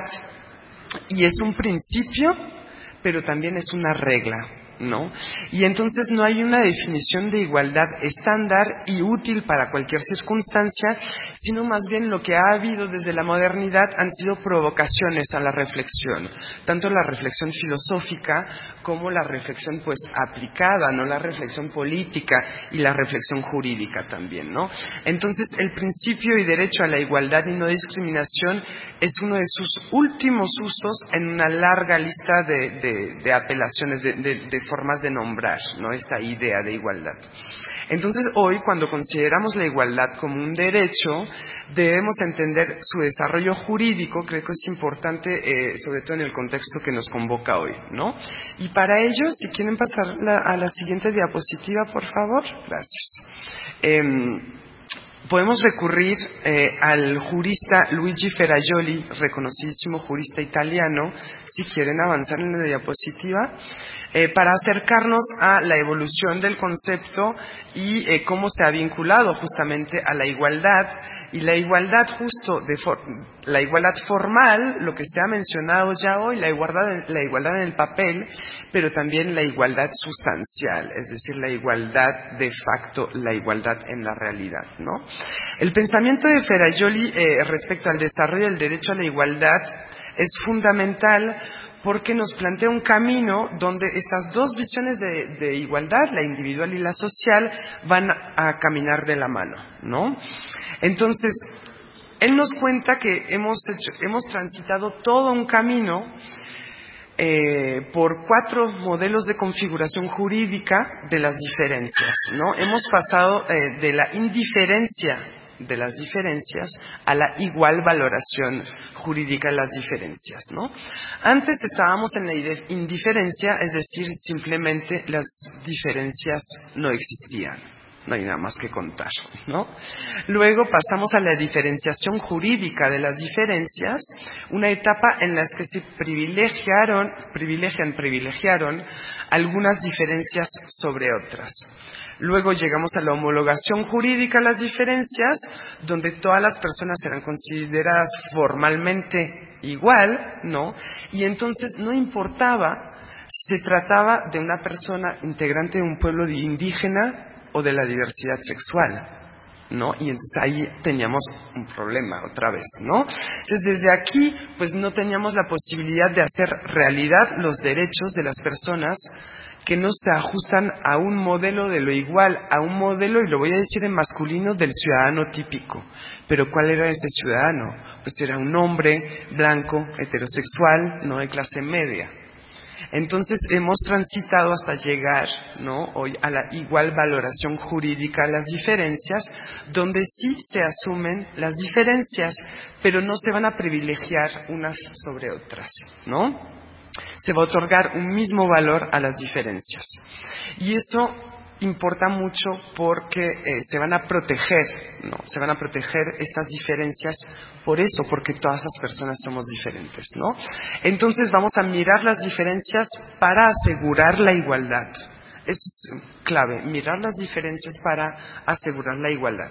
y es un principio, pero también es una regla, ¿no? Y entonces no hay una definición de igualdad estándar y útil para cualquier circunstancia, sino más bien lo que ha habido desde la modernidad han sido provocaciones a la reflexión, tanto la reflexión filosófica como la reflexión pues aplicada, no la reflexión política y la reflexión jurídica también, ¿no? Entonces el principio y derecho a la igualdad y no discriminación es uno de sus últimos usos en una larga lista de apelaciones, de formas de nombrar, ¿no? Esta idea de igualdad. Entonces, hoy, cuando consideramos la igualdad como un derecho, debemos entender su desarrollo jurídico. Creo que es importante, sobre todo en el contexto que nos convoca hoy, ¿no? Y para ello, si quieren pasar a la siguiente diapositiva, por favor. Gracias. Podemos recurrir al jurista Luigi Ferrajoli, reconocidísimo jurista italiano, si quieren avanzar en la diapositiva, para acercarnos a la evolución del concepto y cómo se ha vinculado justamente a la igualdad, y la igualdad la igualdad formal, lo que se ha mencionado ya hoy, la igualdad en el papel, pero también la igualdad sustancial, es decir, la igualdad de facto, la igualdad en la realidad, ¿no? El pensamiento de Ferrajoli respecto al desarrollo del derecho a la igualdad es fundamental porque nos plantea un camino donde estas dos visiones de igualdad, la individual y la social, van a caminar de la mano, ¿no? Entonces, él nos cuenta que hemos transitado todo un camino por 4 modelos de configuración jurídica de las diferencias, ¿no? Hemos pasado de la indiferencia de las diferencias a la igual valoración jurídica de las diferencias, ¿no? Antes estábamos en la indiferencia, es decir, simplemente las diferencias no existían, No hay nada más que contar, ¿no? Luego pasamos a la diferenciación jurídica de las diferencias, una etapa en la que se privilegiaron algunas diferencias sobre otras. Luego llegamos a la homologación jurídica de las diferencias, donde todas las personas serán consideradas formalmente igual, ¿no? Y entonces no importaba si se trataba de una persona integrante de un pueblo indígena o de la diversidad sexual, ¿no? Y entonces ahí teníamos un problema otra vez, ¿no? Entonces desde aquí pues no teníamos la posibilidad de hacer realidad los derechos de las personas que no se ajustan a un modelo de lo igual, a un modelo, y lo voy a decir en masculino, del ciudadano típico. Pero ¿cuál era ese ciudadano? Pues era un hombre blanco, heterosexual, no de clase media. Entonces hemos transitado hasta llegar, ¿no?, hoy a la igual valoración jurídica de las diferencias, donde sí se asumen las diferencias, pero no se van a privilegiar unas sobre otras, ¿no? Se va a otorgar un mismo valor a las diferencias. Y eso importa mucho porque se van a proteger, ¿no? Se van a proteger estas diferencias por eso, porque todas las personas somos diferentes, ¿no? Entonces vamos a mirar las diferencias para asegurar la igualdad. Es clave, mirar las diferencias para asegurar la igualdad.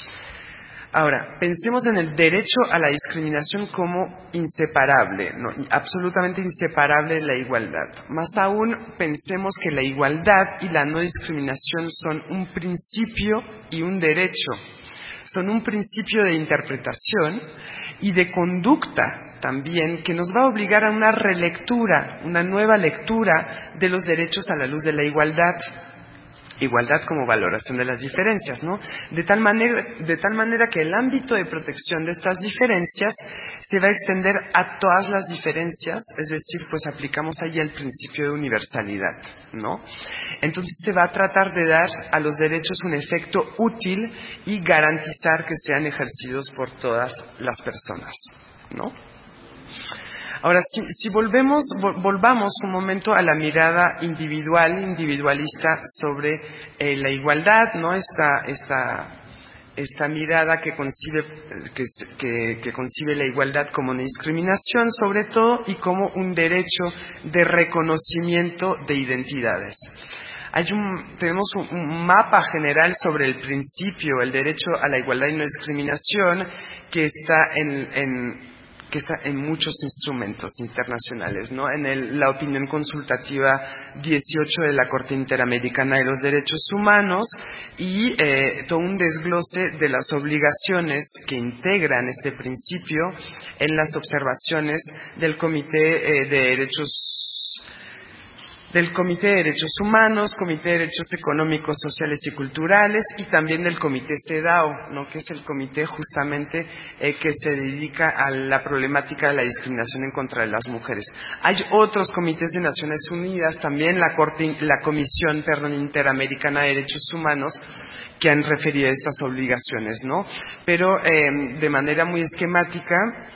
Ahora, pensemos en el derecho a la discriminación como inseparable, ¿no?, absolutamente inseparable de la igualdad. Más aún, pensemos que la igualdad y la no discriminación son un principio y un derecho. Son un principio de interpretación y de conducta también, que nos va a obligar a una relectura, una nueva lectura de los derechos a la luz de la igualdad. Igualdad como valoración de las diferencias, ¿no? De tal manera que el ámbito de protección de estas diferencias se va a extender a todas las diferencias, es decir, pues aplicamos ahí el principio de universalidad, ¿no? Entonces se va a tratar de dar a los derechos un efecto útil y garantizar que sean ejercidos por todas las personas, ¿no? Ahora, si volvamos un momento a la mirada individualista sobre la igualdad, ¿no? Esta mirada que concibe la igualdad como una discriminación, sobre todo, y como un derecho de reconocimiento de identidades. Tenemos un mapa general sobre el principio, el derecho a la igualdad y no discriminación, que está en muchos instrumentos internacionales, ¿no? En la opinión consultativa 18 de la Corte Interamericana de los Derechos Humanos, y todo un desglose de las obligaciones que integran este principio en las observaciones del Comité de Derechos Humanos, Comité de Derechos Económicos, Sociales y Culturales, y también del Comité CEDAW, ¿no?, que es el comité justamente que se dedica a la problemática de la discriminación en contra de las mujeres. Hay otros comités de Naciones Unidas, también la Comisión Interamericana de Derechos Humanos, que han referido a estas obligaciones, ¿no? Pero de manera muy esquemática,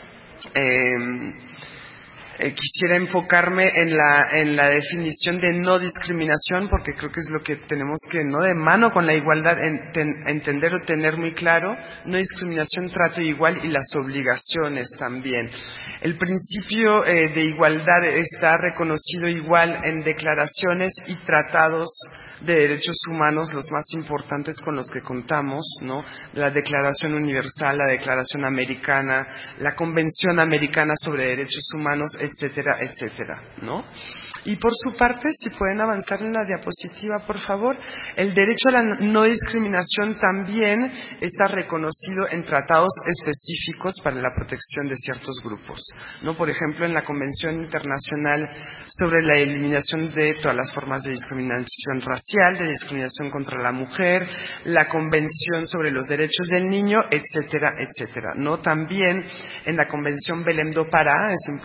quisiera enfocarme en la definición de no discriminación, porque creo que es lo que tenemos que, no de mano con la igualdad, entender o tener muy claro. No discriminación, trato igual, y las obligaciones también. El principio de igualdad está reconocido igual en declaraciones y tratados de derechos humanos, los más importantes con los que contamos, ¿no? La Declaración Universal, la Declaración Americana, la Convención Americana sobre Derechos Humanos, etcétera, etcétera, ¿no? Y por su parte, si pueden avanzar en la diapositiva, por favor, el derecho a la no discriminación también está reconocido en tratados específicos para la protección de ciertos grupos, ¿no? Por ejemplo, en la Convención Internacional sobre la Eliminación de todas las formas de discriminación racial, de discriminación contra la mujer, la Convención sobre los Derechos del Niño, etcétera, etcétera, ¿no? También en la Convención Belém do Pará, es importante,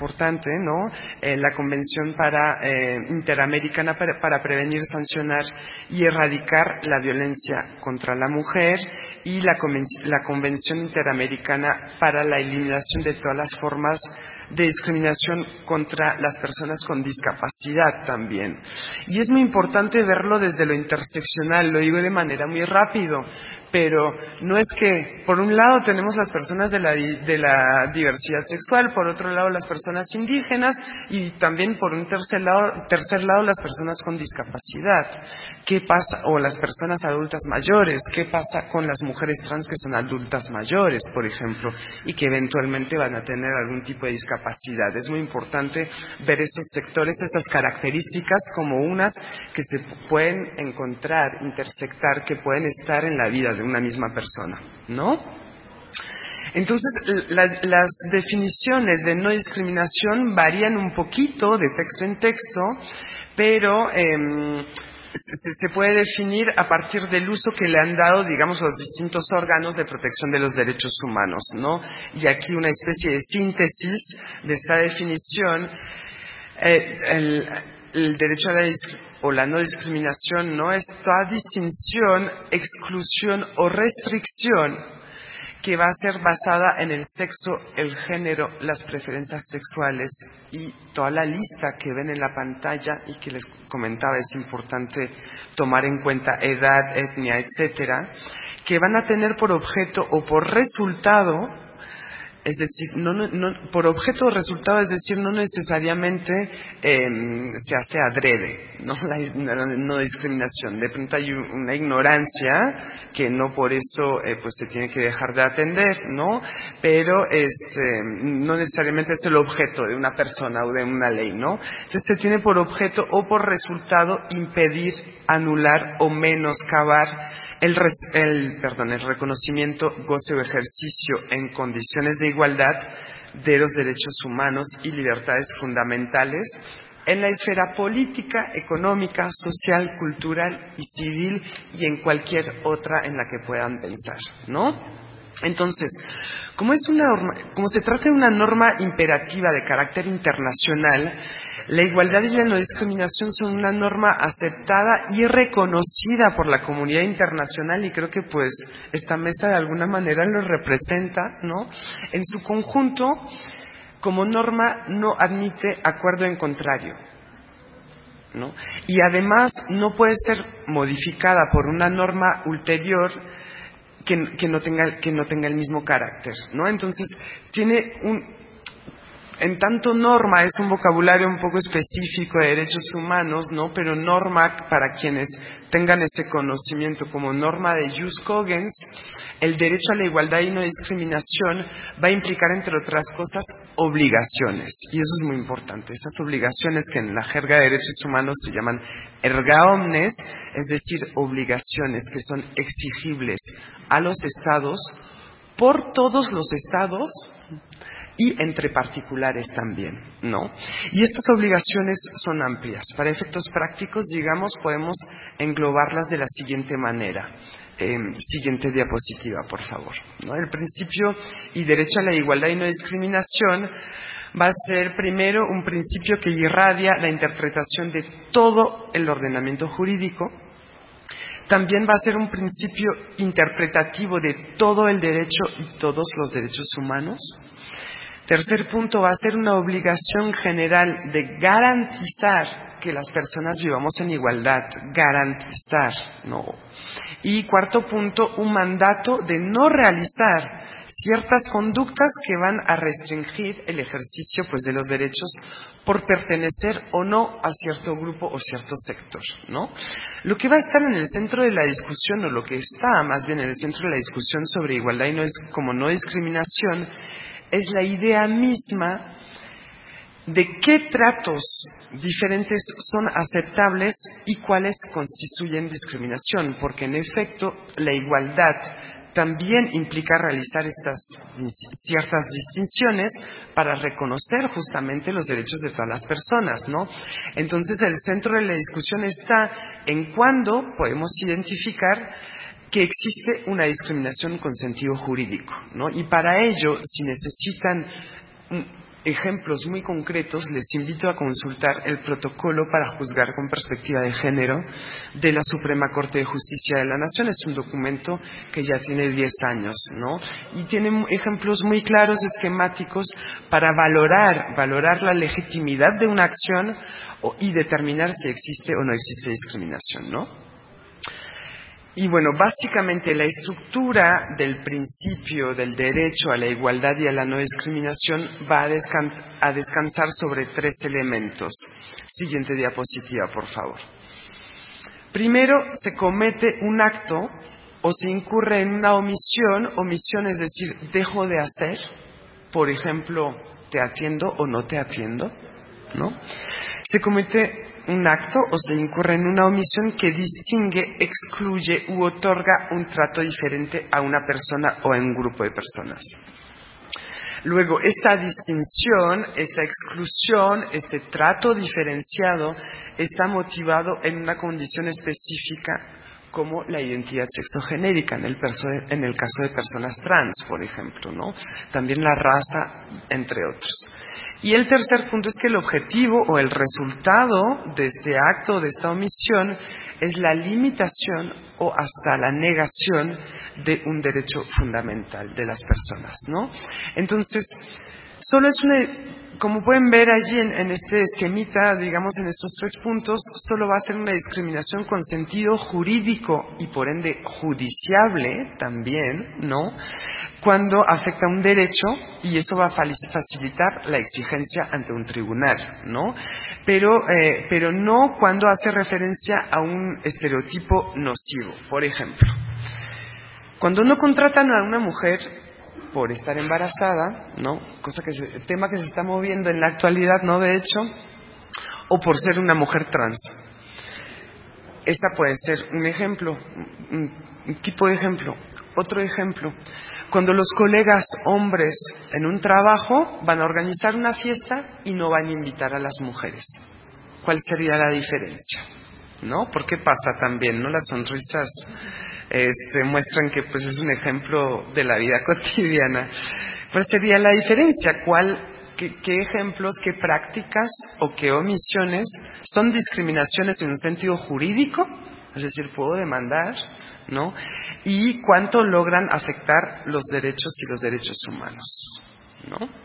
¿no? La Convención Interamericana para prevenir, sancionar y erradicar la violencia contra la mujer y la Convención Interamericana para la eliminación de todas las formas de discriminación contra las personas con discapacidad también. Y es muy importante verlo desde lo interseccional, lo digo de manera muy rápido, pero no es que por un lado tenemos las personas de la diversidad sexual, por otro lado las personas indígenas y también por un tercer lado las personas con discapacidad. ¿Qué pasa? O las personas adultas mayores. ¿Qué pasa con las mujeres trans que son adultas mayores, por ejemplo, y que eventualmente van a tener algún tipo de discapacidad? Es muy importante ver esos sectores, esas características como unas que se pueden encontrar, intersectar, que pueden estar en la vida de una misma persona, ¿no? Entonces, las definiciones de no discriminación varían un poquito de texto en texto, pero se puede definir a partir del uso que le han dado, digamos, los distintos órganos de protección de los derechos humanos, ¿no? Y aquí una especie de síntesis de esta definición. El derecho a la no discriminación no es toda distinción, exclusión o restricción que va a ser basada en el sexo, el género, las preferencias sexuales y toda la lista que ven en la pantalla y que les comentaba es importante tomar en cuenta edad, etnia, etcétera, que van a tener por objeto o por resultado, es decir, por objeto o resultado, es decir, no necesariamente se hace adrede, ¿no? La no discriminación. De pronto hay una ignorancia que no por eso pues se tiene que dejar de atender, ¿no? Pero no necesariamente es el objeto de una persona o de una ley, ¿no? Entonces se tiene por objeto o por resultado impedir, anular o menoscabar el reconocimiento, goce o ejercicio en condiciones de igualdad de los derechos humanos y libertades fundamentales en la esfera política, económica, social, cultural y civil y en cualquier otra en la que puedan pensar, ¿no? Entonces, como se trata de una norma imperativa de carácter internacional, la igualdad y la no discriminación son una norma aceptada y reconocida por la comunidad internacional y creo que pues esta mesa de alguna manera lo representa, ¿no? En su conjunto, como norma no admite acuerdo en contrario, ¿no? Y además no puede ser modificada por una norma ulterior que no tenga el mismo carácter, ¿no? Entonces, en tanto norma es un vocabulario un poco específico de derechos humanos, ¿no? Pero norma, para quienes tengan ese conocimiento como norma de jus cogens, el derecho a la igualdad y no discriminación va a implicar, entre otras cosas, obligaciones. Y eso es muy importante. Esas obligaciones que en la jerga de derechos humanos se llaman erga omnes, es decir, obligaciones que son exigibles a los estados, por todos los estados, y entre particulares también, ¿no? Y estas obligaciones son amplias. Para efectos prácticos, digamos, podemos englobarlas de la siguiente manera. Siguiente diapositiva, por favor, ¿no? El principio y derecho a la igualdad y no discriminación va a ser primero un principio que irradia la interpretación de todo el ordenamiento jurídico. También va a ser un principio interpretativo de todo el derecho y todos los derechos humanos. Tercer punto, va a ser una obligación general de garantizar que las personas vivamos en igualdad, garantizar, ¿no? Y cuarto punto, un mandato de no realizar ciertas conductas que van a restringir el ejercicio pues de los derechos por pertenecer o no a cierto grupo o cierto sector, ¿no? Lo que va a estar en el centro de la discusión, o lo que está más bien en el centro de la discusión sobre igualdad y no discriminación, es la idea misma de qué tratos diferentes son aceptables y cuáles constituyen discriminación, porque en efecto la igualdad también implica realizar estas ciertas distinciones para reconocer justamente los derechos de todas las personas, ¿no? Entonces el centro de la discusión está en cuándo podemos identificar que existe una discriminación con sentido jurídico, ¿no? Y para ello, si necesitan ejemplos muy concretos, les invito a consultar el protocolo para juzgar con perspectiva de género de la Suprema Corte de Justicia de la Nación. Es un documento que ya tiene 10 años, ¿no? Y tiene ejemplos muy claros, esquemáticos, para valorar la legitimidad de una acción y determinar si existe o no existe discriminación, ¿no? Y bueno, básicamente la estructura del principio del derecho a la igualdad y a la no discriminación va a descansar sobre 3 elementos. Siguiente diapositiva, por favor. Primero, se comete un acto o se incurre en una omisión es decir, dejo de hacer, por ejemplo, te atiendo o no te atiendo, ¿no? Se comete un acto o se incurre en una omisión que distingue, excluye u otorga un trato diferente a una persona o a un grupo de personas. Luego, esta distinción, esta exclusión, este trato diferenciado está motivado en una condición específica como la identidad sexogenérica, en el caso de personas trans, por ejemplo, ¿no? También la raza, entre otros. Y el tercer punto es que el objetivo o el resultado de este acto, de esta omisión, es la limitación o hasta la negación de un derecho fundamental de las personas, ¿no? Entonces, solo es como pueden ver allí en este esquemita, digamos en estos 3 puntos, solo va a ser una discriminación con sentido jurídico y por ende judiciable también, ¿no? Cuando afecta un derecho, y eso va a facilitar la exigencia ante un tribunal, ¿no? Pero no cuando hace referencia a un estereotipo nocivo. Por ejemplo, cuando no contratan a una mujer por estar embarazada, ¿no? Tema que se está moviendo en la actualidad, ¿no? De hecho, o por ser una mujer trans. Esta puede ser un ejemplo, un tipo de ejemplo. Otro ejemplo, cuando los colegas hombres en un trabajo van a organizar una fiesta y no van a invitar a las mujeres. ¿Cuál sería la diferencia? ¿No? ¿Por qué pasa también, no? Las sonrisas muestran que pues es un ejemplo de la vida cotidiana. ¿Cuál sería la diferencia? ¿Qué ejemplos, qué prácticas o qué omisiones son discriminaciones en un sentido jurídico? Es decir, puedo demandar, ¿no? Y cuánto logran afectar los derechos y los derechos humanos, ¿no?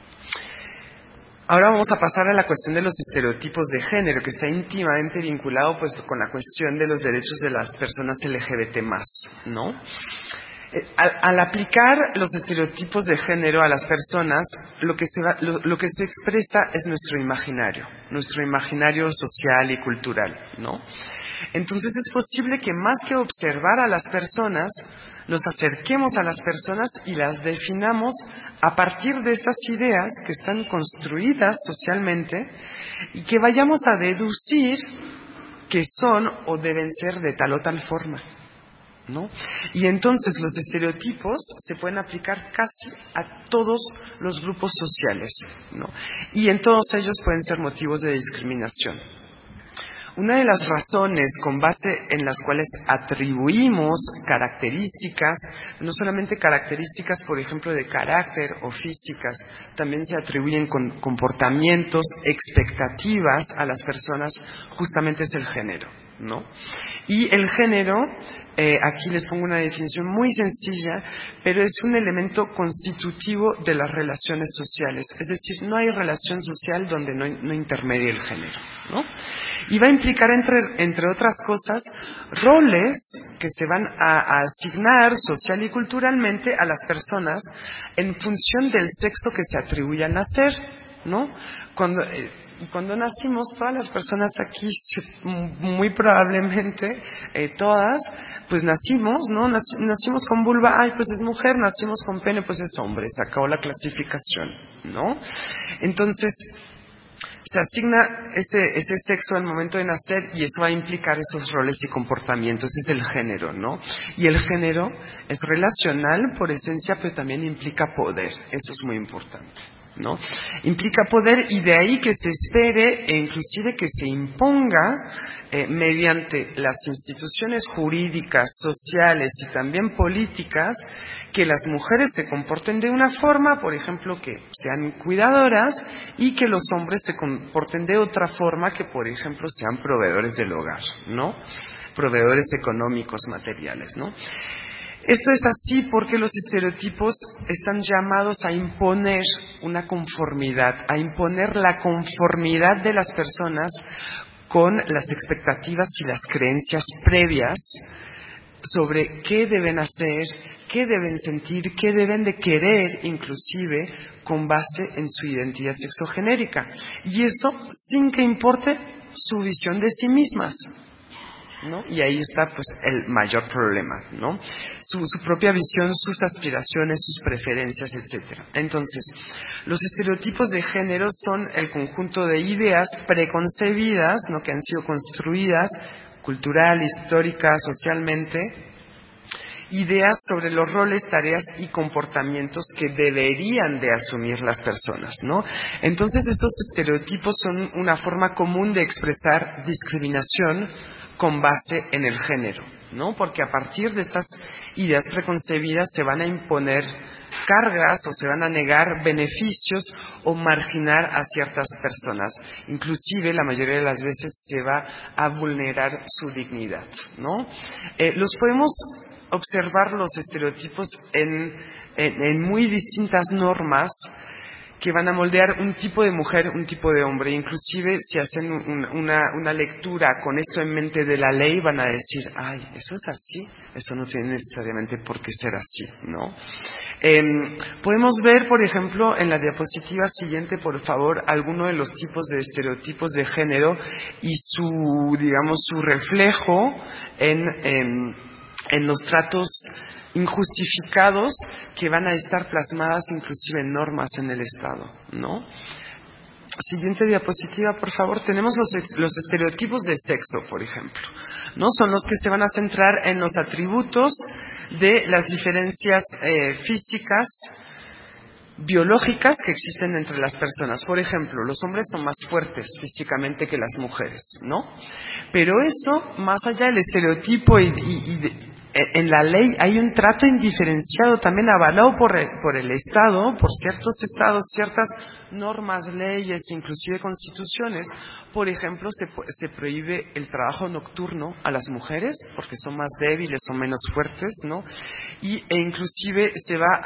Ahora vamos a pasar a la cuestión de los estereotipos de género, que está íntimamente vinculado pues con la cuestión de los derechos de las personas LGBT+, ¿no? Al aplicar los estereotipos de género a las personas, lo que se expresa es nuestro imaginario social y cultural, ¿no? Entonces es posible que más que observar a las personas, nos acerquemos a las personas y las definamos a partir de estas ideas que están construidas socialmente y que vayamos a deducir que son o deben ser de tal o tal forma, ¿no? Y entonces los estereotipos se pueden aplicar casi a todos los grupos sociales, ¿no? Y en todos ellos pueden ser motivos de discriminación. Una de las razones con base en las cuales atribuimos características, no solamente características, por ejemplo, de carácter o físicas, también se atribuyen con comportamientos, expectativas a las personas, justamente es el género, ¿no? Y el género, aquí les pongo una definición muy sencilla, pero es un elemento constitutivo de las relaciones sociales. Es decir, no hay relación social donde no intermedie el género, ¿no? Y va a implicar, entre otras cosas, roles que se van a asignar social y culturalmente a las personas en función del sexo que se atribuye al nacer, ¿no? Cuando nacimos, todas las personas aquí, muy probablemente todas, pues nacimos, ¿no? Nacimos con vulva, ay, pues es mujer, nacimos con pene, pues es hombre, se acabó la clasificación, ¿no? Entonces, se asigna ese sexo al momento de nacer y eso va a implicar esos roles y comportamientos, ese es el género, ¿no? Y el género es relacional por esencia, pero también implica poder, eso es muy importante, ¿no? Implica poder, y de ahí que se espere e inclusive que se imponga mediante las instituciones jurídicas, sociales y también políticas, que las mujeres se comporten de una forma, por ejemplo, que sean cuidadoras, y que los hombres se comporten de otra forma, que por ejemplo sean proveedores del hogar, ¿no? Proveedores económicos, materiales, ¿no? Esto es así porque los estereotipos están llamados a imponer una conformidad, a imponer la conformidad de las personas con las expectativas y las creencias previas sobre qué deben hacer, qué deben sentir, qué deben de querer, inclusive con base en su identidad sexogenérica. Y eso sin que importe su visión de sí mismas, ¿no? Y ahí está pues el mayor problema, ¿no? Su propia visión, sus aspiraciones, sus preferencias, etcétera. Entonces, los estereotipos de género son el conjunto de ideas preconcebidas, ¿no?, que han sido construidas cultural, histórica, socialmente, ideas sobre los roles, tareas y comportamientos que deberían de asumir las personas, ¿no? Entonces, estos estereotipos son una forma común de expresar discriminación con base en el género, ¿no? Porque a partir de estas ideas preconcebidas se van a imponer cargas o se van a negar beneficios o marginar a ciertas personas. Inclusive, la mayoría de las veces se va a vulnerar su dignidad, ¿no? Los podemos observar los estereotipos en muy distintas normas que van a moldear un tipo de mujer, un tipo de hombre. Inclusive, si hacen una lectura con esto en mente de la ley, van a decir, ay, eso es así, eso no tiene necesariamente por qué ser así, ¿no? Podemos ver, por ejemplo, en la diapositiva siguiente, por favor, alguno de los tipos de estereotipos de género y su reflejo en los tratos injustificados que van a estar plasmadas inclusive en normas en el Estado, ¿no? Siguiente diapositiva, por favor. Tenemos los estereotipos de sexo, por ejemplo, ¿no? Son los que se van a centrar en los atributos de las diferencias físicas, biológicas que existen entre las personas. Por ejemplo, los hombres son más fuertes físicamente que las mujeres, ¿no? Pero eso, más allá del estereotipo en la ley hay un trato indiferenciado también avalado por el Estado, por ciertos estados, ciertas normas, leyes, inclusive constituciones. Por ejemplo, se prohíbe el trabajo nocturno a las mujeres porque son más débiles o menos fuertes, ¿no? E inclusive se va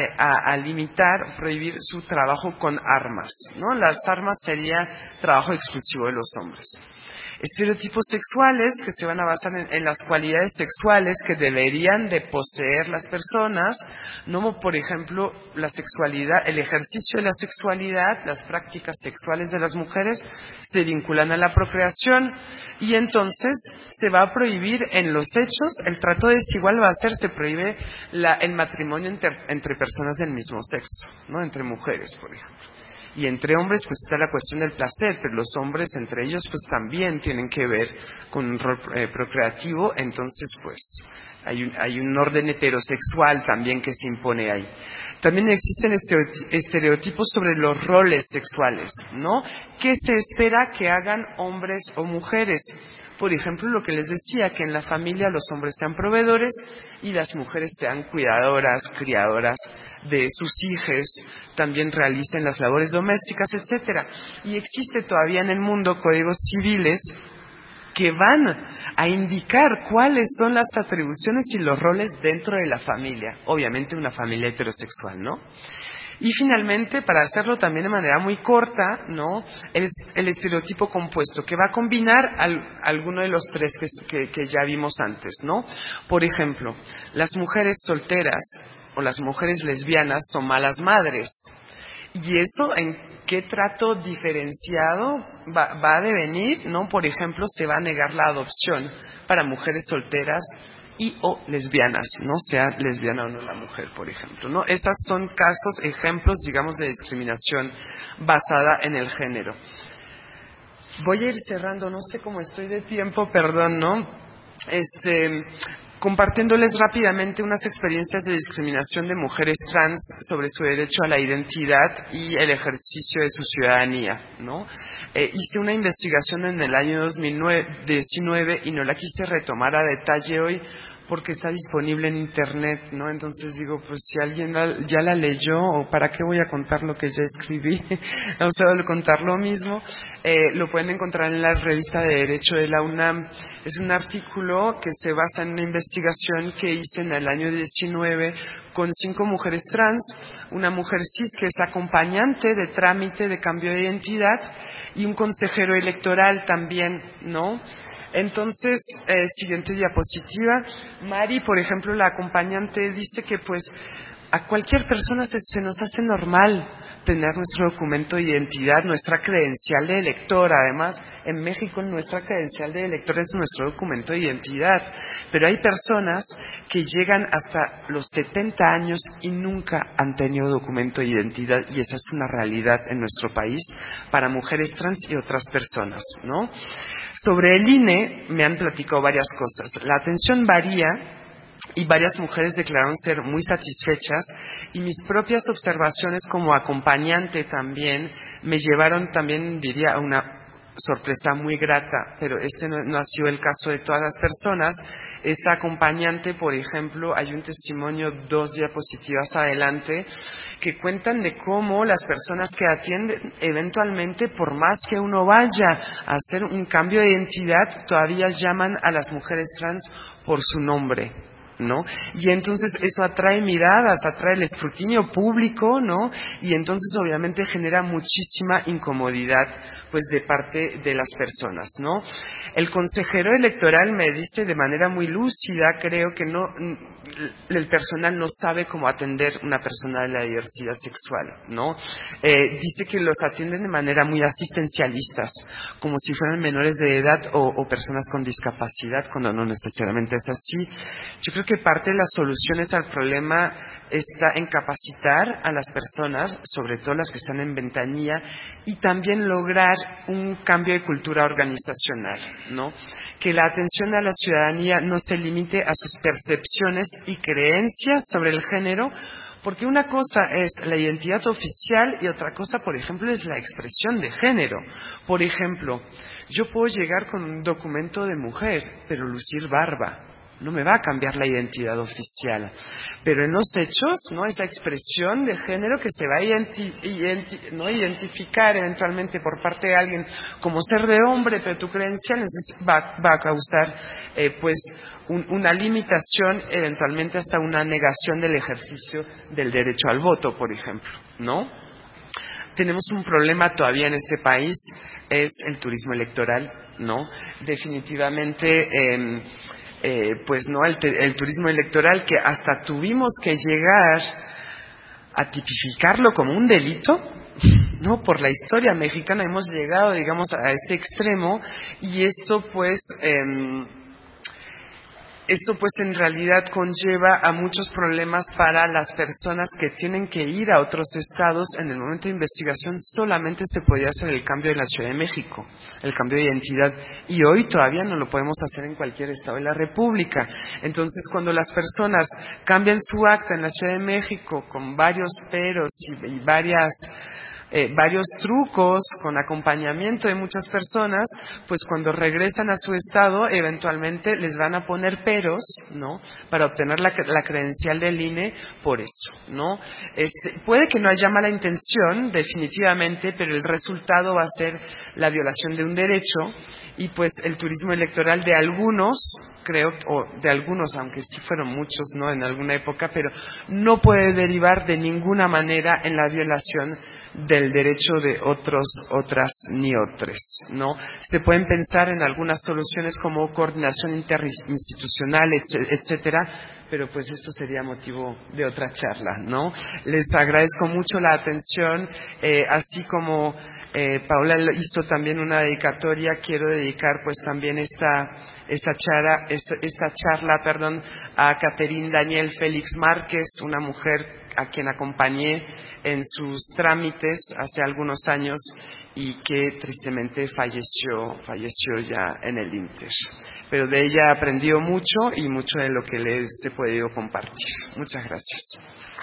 a limitar, prohibir su trabajo con armas, ¿no? Las armas sería trabajo exclusivo de los hombres. Estereotipos sexuales que se van a basar en las cualidades sexuales que deberían de poseer las personas, ¿no? Por ejemplo, la sexualidad, el ejercicio de la sexualidad, las prácticas sexuales de las mujeres se vinculan a la procreación, y entonces se va a prohibir en los hechos, el trato desigual va a ser, se prohíbe el matrimonio entre personas del mismo sexo, ¿no? Entre mujeres, por ejemplo. Y entre hombres pues está la cuestión del placer, pero los hombres entre ellos pues también tienen que ver con un rol procreativo. Entonces pues hay un orden heterosexual también que se impone ahí. También existen estereotipos sobre los roles sexuales, ¿no? ¿Qué se espera que hagan hombres o mujeres? Por ejemplo, lo que les decía, que en la familia los hombres sean proveedores y las mujeres sean cuidadoras, criadoras de sus hijos, también realicen las labores domésticas, etcétera. Y existe todavía en el mundo códigos civiles que van a indicar cuáles son las atribuciones y los roles dentro de la familia, obviamente una familia heterosexual, ¿no? Y finalmente, para hacerlo también de manera muy corta, ¿no?, el estereotipo compuesto, que va a combinar alguno de los tres que ya vimos antes, ¿no? Por ejemplo, las mujeres solteras o las mujeres lesbianas son malas madres. ¿Y eso en qué trato diferenciado va a devenir, ¿no? Por ejemplo, se va a negar la adopción para mujeres solteras y o lesbianas, ¿no? Sea lesbiana o no la mujer, por ejemplo, ¿no? Esas son casos, ejemplos, digamos, de discriminación basada en el género. Voy a ir cerrando, no sé cómo estoy de tiempo, perdón, ¿no? compartiéndoles rápidamente unas experiencias de discriminación de mujeres trans sobre su derecho a la identidad y el ejercicio de su ciudadanía, ¿no? Hice una investigación en el año 2019 y no la quise retomar a detalle hoy porque está disponible en internet, ¿no? Entonces digo, pues si alguien ya la leyó, ¿o para qué voy a contar lo que ya escribí? No sé, contar lo mismo. Lo pueden encontrar en la revista de Derecho de la UNAM. Es un artículo que se basa en una investigación que hice en el año 19 con 5 mujeres trans, una mujer cis que es acompañante de trámite de cambio de identidad y un consejero electoral también, ¿no? Entonces, siguiente diapositiva. Mari, por ejemplo, la acompañante, dice que pues a cualquier persona se nos hace normal tener nuestro documento de identidad, nuestra credencial de elector. Además, en México nuestra credencial de elector es nuestro documento de identidad. Pero hay personas que llegan hasta los 70 años y nunca han tenido documento de identidad, y esa es una realidad en nuestro país para mujeres trans y otras personas, ¿no? Sobre el INE me han platicado varias cosas. La atención varía y varias mujeres declararon ser muy satisfechas, y mis propias observaciones como acompañante también me llevaron también, diría, a una sorpresa muy grata, pero este no ha sido el caso de todas las personas. Esta acompañante, por ejemplo, hay un testimonio 2 diapositivas adelante, que cuentan de cómo las personas que atienden, eventualmente, por más que uno vaya a hacer un cambio de identidad, todavía llaman a las mujeres trans por su nombre, ¿no? Y entonces eso atrae miradas, atrae el escrutinio público, ¿no? Y entonces obviamente genera muchísima incomodidad, pues, de parte de las personas, ¿no? El consejero electoral me dice de manera muy lúcida, creo que el personal no sabe cómo atender una persona de la diversidad sexual, ¿no? Dice que los atienden de manera muy asistencialistas, como si fueran menores de edad o personas con discapacidad, cuando no necesariamente es así. Yo creo que parte de las soluciones al problema está en capacitar a las personas, sobre todo las que están en ventanilla, y también lograr un cambio de cultura organizacional, ¿no? Que la atención a la ciudadanía no se limite a sus percepciones y creencias sobre el género, porque una cosa es la identidad oficial y otra cosa, por ejemplo, es la expresión de género. Por ejemplo, yo puedo llegar con un documento de mujer, pero lucir barba. No me va a cambiar la identidad oficial. Pero en los hechos, ¿no? Esa expresión de género que se va a ¿no? identificar eventualmente por parte de alguien como ser de hombre, pero tu credencial va a causar pues una limitación, eventualmente hasta una negación del ejercicio del derecho al voto, por ejemplo, ¿no? Tenemos un problema todavía en este país, es el turismo electoral, ¿no? Definitivamente pues no, el turismo electoral, que hasta tuvimos que llegar a tipificarlo como un delito, ¿no? Por la historia mexicana hemos llegado, digamos, a este extremo, y esto pues en realidad conlleva a muchos problemas para las personas que tienen que ir a otros estados. En el momento de investigación solamente se podía hacer el cambio en la Ciudad de México, el cambio de identidad, y hoy todavía no lo podemos hacer en cualquier estado de la República. Entonces, cuando las personas cambian su acta en la Ciudad de México con varios peros y varios trucos, con acompañamiento de muchas personas, pues cuando regresan a su estado, eventualmente les van a poner peros, ¿no? Para obtener la credencial del INE por eso, ¿no? Puede que no haya mala intención, definitivamente, pero el resultado va a ser la violación de un derecho, y pues el turismo electoral de algunos, creo, o de algunos, aunque sí fueron muchos, ¿no? En alguna época, pero no puede derivar de ninguna manera en la violación del derecho de otras ni otros, ¿no? Se pueden pensar en algunas soluciones como coordinación interinstitucional, etcétera, pero pues esto sería motivo de otra charla, ¿no? Les agradezco mucho la atención, así como Paola hizo también una dedicatoria. Quiero dedicar pues también esta charla a Catherine Daniel Félix Márquez, una mujer a quien acompañé en sus trámites hace algunos años y que tristemente falleció ya en el Inter. Pero de ella aprendió mucho y mucho de lo que les he podido compartir. Muchas gracias.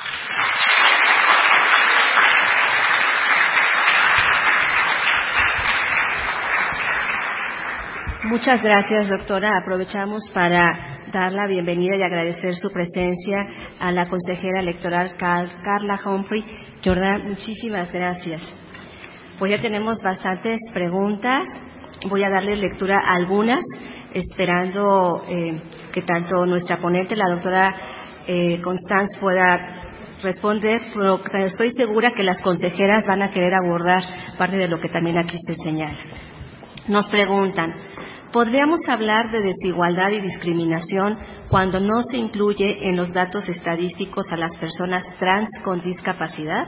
Muchas gracias, doctora. Aprovechamos para dar la bienvenida y agradecer su presencia a la consejera electoral Carla Humphrey Jordan. Muchísimas gracias. Pues ya tenemos bastantes preguntas. Voy a darle lectura a algunas, esperando que tanto nuestra ponente, la doctora Constance, pueda responder, pero estoy segura que las consejeras van a querer abordar parte de lo que también aquí se señala. Nos preguntan, ¿podríamos hablar de desigualdad y discriminación cuando no se incluye en los datos estadísticos a las personas trans con discapacidad?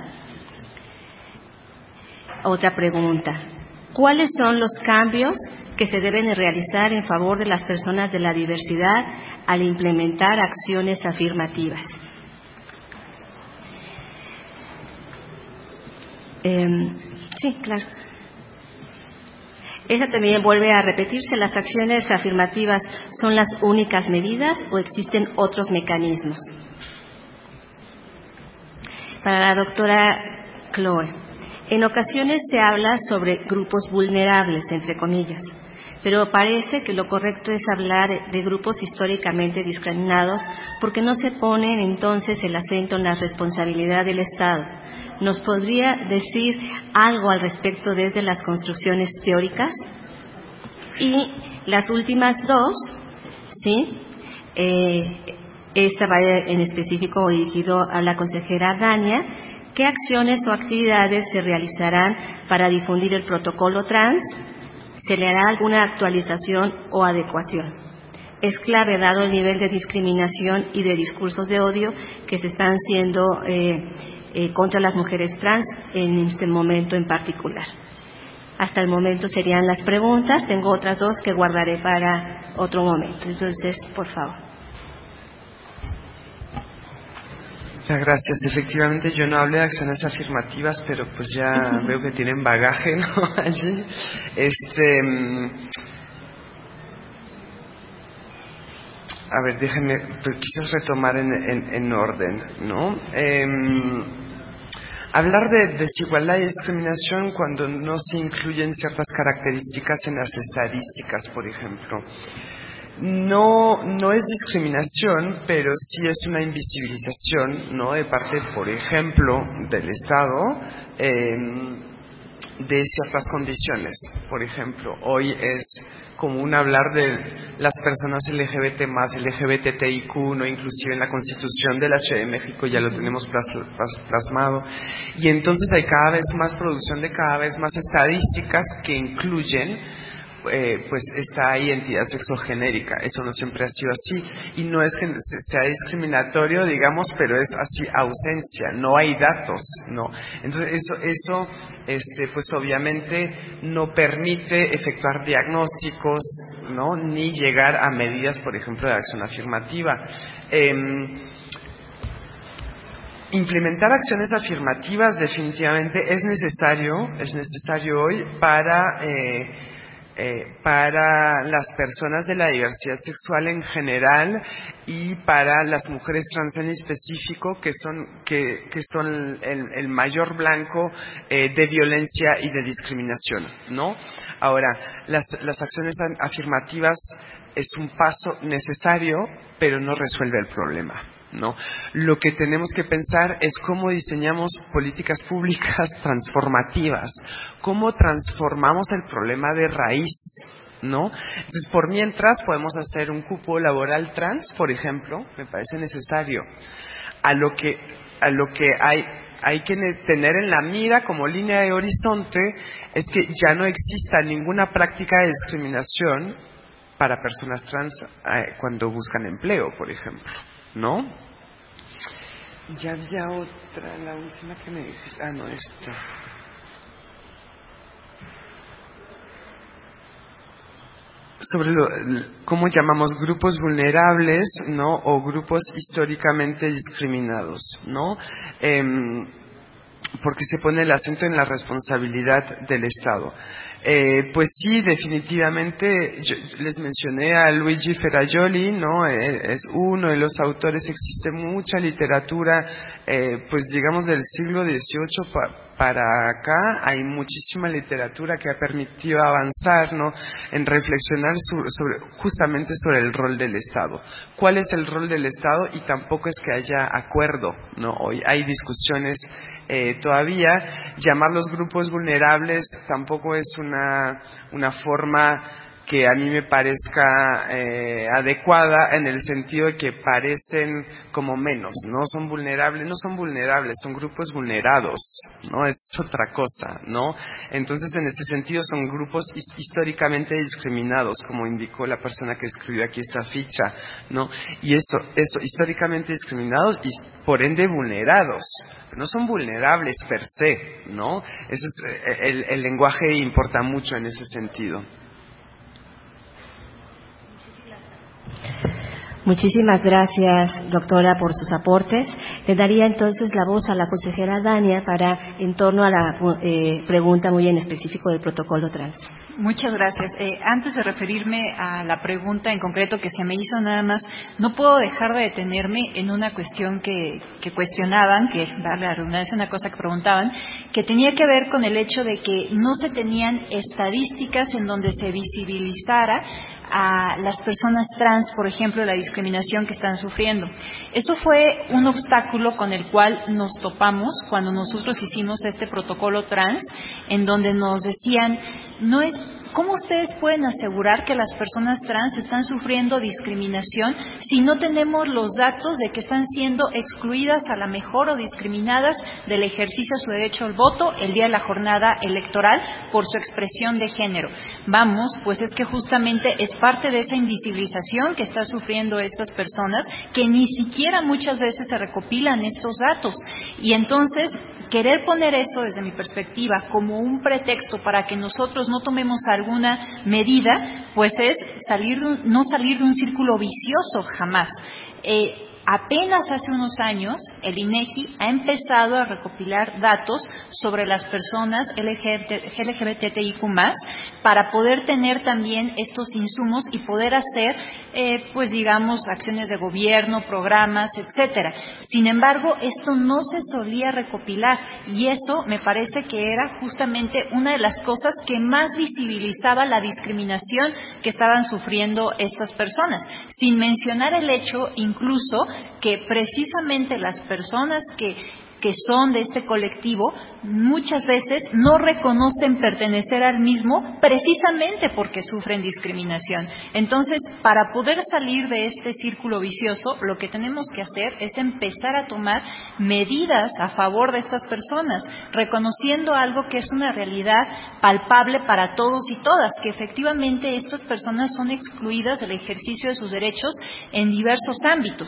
Otra pregunta, ¿cuáles son los cambios que se deben realizar en favor de las personas de la diversidad al implementar acciones afirmativas? Sí, claro. Esa también vuelve a repetirse. ¿Las acciones afirmativas son las únicas medidas o existen otros mecanismos? Para la doctora Chloe, en ocasiones se habla sobre grupos vulnerables, entre comillas, pero parece que lo correcto es hablar de grupos históricamente discriminados porque no se pone entonces el acento en la responsabilidad del Estado. ¿Nos podría decir algo al respecto desde las construcciones teóricas? Y las últimas dos, ¿sí? Esta va en específico dirigido a la consejera Dania. ¿Qué acciones o actividades se realizarán para difundir el protocolo trans? ¿Se le hará alguna actualización o adecuación? Es clave dado el nivel de discriminación y de discursos de odio que se están haciendo contra las mujeres trans en este momento en particular. Hasta el momento serían las preguntas. Tengo otras dos que guardaré para otro momento. Entonces, por favor. Muchas gracias. Efectivamente, yo no hablé de acciones afirmativas, pero pues ya veo que tienen bagaje, ¿no? Allí. A ver, déjenme, pues quizás retomar en orden, ¿no? Hablar de desigualdad y discriminación cuando no se incluyen ciertas características en las estadísticas, por ejemplo. No es discriminación, pero sí es una invisibilización, ¿no? De parte, por ejemplo, del Estado, de ciertas condiciones. Por ejemplo, hoy es común hablar de las personas LGBT+, LGBTIQ, ¿no? Inclusive en la Constitución de la Ciudad de México ya lo tenemos plasmado. Y entonces hay cada vez más producción de cada vez más estadísticas que incluyen pues esta identidad sexogenérica. Eso no siempre ha sido así y no es que sea discriminatorio, digamos, pero es así ausencia, no hay datos, no. Entonces eso pues obviamente no permite efectuar diagnósticos, no, ni llegar a medidas, por ejemplo, de acción afirmativa. Implementar acciones afirmativas definitivamente es necesario hoy para las personas de la diversidad sexual en general y para las mujeres trans en específico, que son el mayor blanco de violencia y de discriminación, ¿no? Ahora, las acciones afirmativas es un paso necesario, pero no resuelve el problema, ¿no? Lo que tenemos que pensar es cómo diseñamos políticas públicas transformativas, cómo transformamos el problema de raíz, ¿no? Entonces, por mientras podemos hacer un cupo laboral trans, por ejemplo, me parece necesario. A lo que hay que tener en la mira como línea de horizonte es que ya no exista ninguna práctica de discriminación para personas trans cuando buscan empleo, por ejemplo, ¿no? Ya había otra, la última que me dijiste. No, esta. cómo llamamos grupos vulnerables, ¿no? O grupos históricamente discriminados, ¿no? Porque se pone el acento en la responsabilidad del Estado. Pues sí, definitivamente, yo les mencioné a Luigi Ferrajoli, ¿no? Es uno de los autores. Existe mucha literatura, pues digamos del siglo XVIII para acá. Hay muchísima literatura que ha permitido avanzar, ¿no? En reflexionar justamente sobre el rol del Estado. ¿Cuál es el rol del Estado? Y tampoco es que haya acuerdo, ¿no? Hoy hay discusiones todavía. Llamar los grupos vulnerables tampoco es una forma que a mí me parezca adecuada, en el sentido de que parecen como menos, ¿no? Son vulnerables, no son vulnerables, son grupos vulnerados, ¿no? Es otra cosa, ¿no? Entonces, en este sentido, son grupos históricamente discriminados, como indicó la persona que escribió aquí esta ficha, ¿no? Y eso, históricamente discriminados y, por ende, vulnerados. No son vulnerables per se, ¿no? Eso es, el lenguaje importa mucho en ese sentido. Muchísimas gracias, doctora, por sus aportes. Le daría entonces la voz a la consejera Dania para, en torno a la pregunta muy en específico del protocolo trans. Muchas gracias. Antes de referirme a la pregunta en concreto que se me hizo, nada más, no puedo dejar de detenerme en una cuestión que cuestionaban, que, darle la redundancia, una cosa que preguntaban, que tenía que ver con el hecho de que no se tenían estadísticas en donde se visibilizara a las personas trans, por ejemplo, la discriminación que están sufriendo. Eso fue un obstáculo con el cual nos topamos cuando nosotros hicimos este protocolo trans, en donde nos decían, ¿cómo ustedes pueden asegurar que las personas trans están sufriendo discriminación si no tenemos los datos de que están siendo excluidas a la mejor o discriminadas del ejercicio de su derecho al voto el día de la jornada electoral por su expresión de género? Vamos, pues es que justamente es parte de esa invisibilización que está sufriendo estas personas, que ni siquiera muchas veces se recopilan estos datos. Y entonces, querer poner eso desde mi perspectiva como un pretexto para que nosotros no tomemos alguna medida, pues es no salir de un círculo vicioso jamás. Apenas hace unos años, el INEGI ha empezado a recopilar datos sobre las personas LGBTIQ+, para poder tener también estos insumos y poder hacer, pues digamos, acciones de gobierno, programas, etcétera. Sin embargo, esto no se solía recopilar, y eso me parece que era justamente una de las cosas que más visibilizaba la discriminación que estaban sufriendo estas personas, sin mencionar el hecho incluso que precisamente las personas que son de este colectivo muchas veces no reconocen pertenecer al mismo precisamente porque sufren discriminación. Entonces, para poder salir de este círculo vicioso, lo que tenemos que hacer es empezar a tomar medidas a favor de estas personas, reconociendo algo que es una realidad palpable para todos y todas, que efectivamente estas personas son excluidas del ejercicio de sus derechos en diversos ámbitos.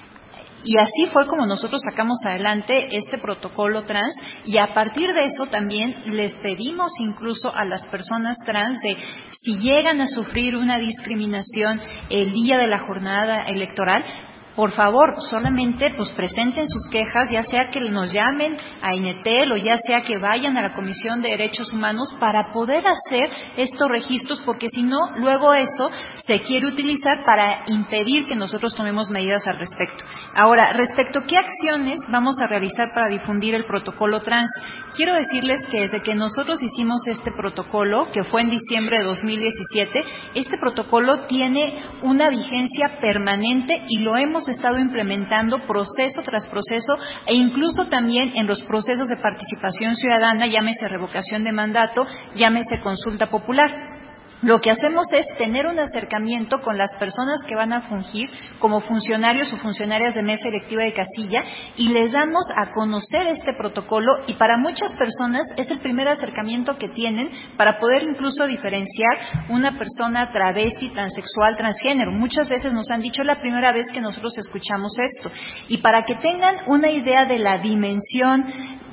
Y así fue como nosotros sacamos adelante este protocolo trans, y a partir de eso también les pedimos incluso a las personas trans de, si llegan a sufrir una discriminación el día de la jornada electoral, por favor, solamente pues presenten sus quejas, ya sea que nos llamen a INETEL o ya sea que vayan a la Comisión de Derechos Humanos para poder hacer estos registros, porque si no, luego eso se quiere utilizar para impedir que nosotros tomemos medidas al respecto. Ahora, respecto a qué acciones vamos a realizar para difundir el protocolo trans, quiero decirles que desde que nosotros hicimos este protocolo, que fue en diciembre de 2017, este protocolo tiene una vigencia permanente y lo hemos estado implementando proceso tras proceso, e incluso también en los procesos de participación ciudadana, llámese revocación de mandato, llámese consulta popular. Lo que hacemos es tener un acercamiento con las personas que van a fungir como funcionarios o funcionarias de mesa electiva de casilla, y les damos a conocer este protocolo, y para muchas personas es el primer acercamiento que tienen para poder incluso diferenciar una persona travesti, transexual, transgénero. Muchas veces nos han dicho, es la primera vez que nosotros escuchamos esto, y para que tengan una idea de la dimensión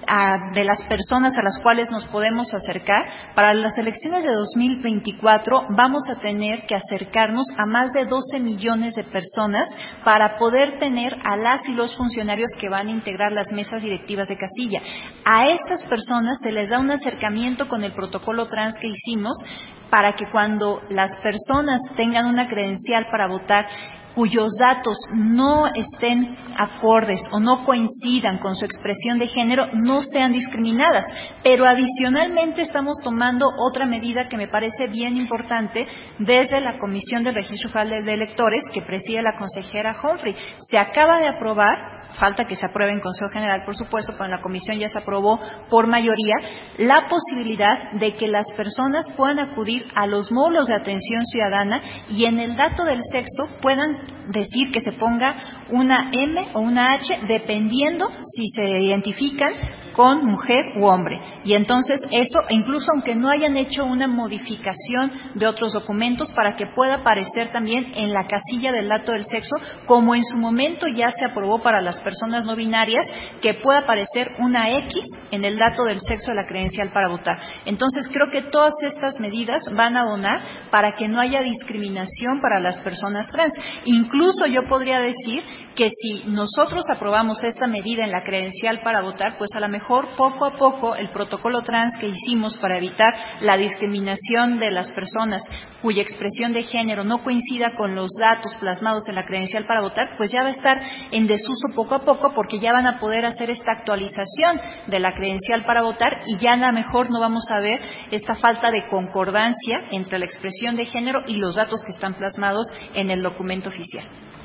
de las personas a las cuales nos podemos acercar, para las elecciones de 2024 vamos a tener que acercarnos a más de 12 millones de personas para poder tener a las y los funcionarios que van a integrar las mesas directivas de casilla. A estas personas se les da un acercamiento con el protocolo trans que hicimos para que cuando las personas tengan una credencial para votar cuyos datos no estén acordes o no coincidan con su expresión de género, no sean discriminadas. Pero adicionalmente estamos tomando otra medida que me parece bien importante desde la Comisión del Registro Federal de Electores, que preside la consejera Humphrey. Se acaba de aprobar, falta que se apruebe en Consejo General, por supuesto, pero en la Comisión ya se aprobó por mayoría, la posibilidad de que las personas puedan acudir a los módulos de atención ciudadana y en el dato del sexo puedan decir que se ponga una M o una H, dependiendo si se identifican con mujer u hombre. Y entonces eso, incluso aunque no hayan hecho una modificación de otros documentos, para que pueda aparecer también en la casilla del dato del sexo, como en su momento ya se aprobó para las personas no binarias, que pueda aparecer una X en el dato del sexo de la credencial para votar. Entonces creo que todas estas medidas van a abonar para que no haya discriminación para las personas trans. Incluso yo podría decir que si nosotros aprobamos esta medida en la credencial para votar, pues a lo mejor poco a poco el protocolo trans que hicimos para evitar la discriminación de las personas cuya expresión de género no coincida con los datos plasmados en la credencial para votar, pues ya va a estar en desuso poco a poco, porque ya van a poder hacer esta actualización de la credencial para votar y ya a lo mejor no vamos a ver esta falta de concordancia entre la expresión de género y los datos que están plasmados en el documento oficial.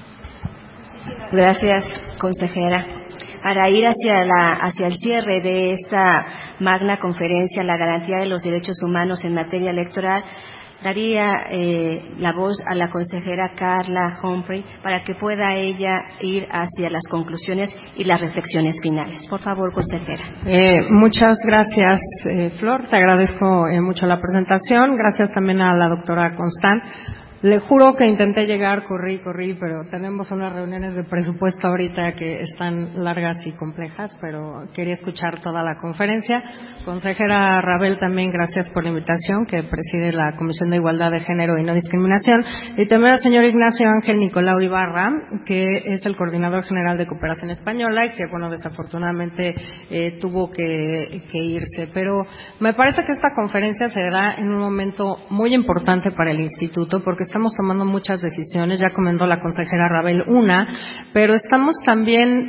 Gracias, consejera. Para ir hacia el cierre de esta magna conferencia, la garantía de los derechos humanos en materia electoral, daría la voz a la consejera Carla Humphrey para que pueda ella ir hacia las conclusiones y las reflexiones finales. Por favor, consejera. Muchas gracias, Flor. Te agradezco mucho la presentación. Gracias también a la doctora Constant. Le juro que intenté llegar, corrí, pero tenemos unas reuniones de presupuesto ahorita que están largas y complejas, pero quería escuchar toda la conferencia. Consejera Rabel, también gracias por la invitación, que preside la Comisión de Igualdad de Género y No Discriminación. Y también al señor Ignacio Ángel Nicolau Ibarra, que es el Coordinador General de Cooperación Española y que, bueno, desafortunadamente tuvo que irse. Pero me parece que esta conferencia se da en un momento muy importante para el Instituto, porque estamos tomando muchas decisiones, ya comentó la consejera Rabel pero estamos también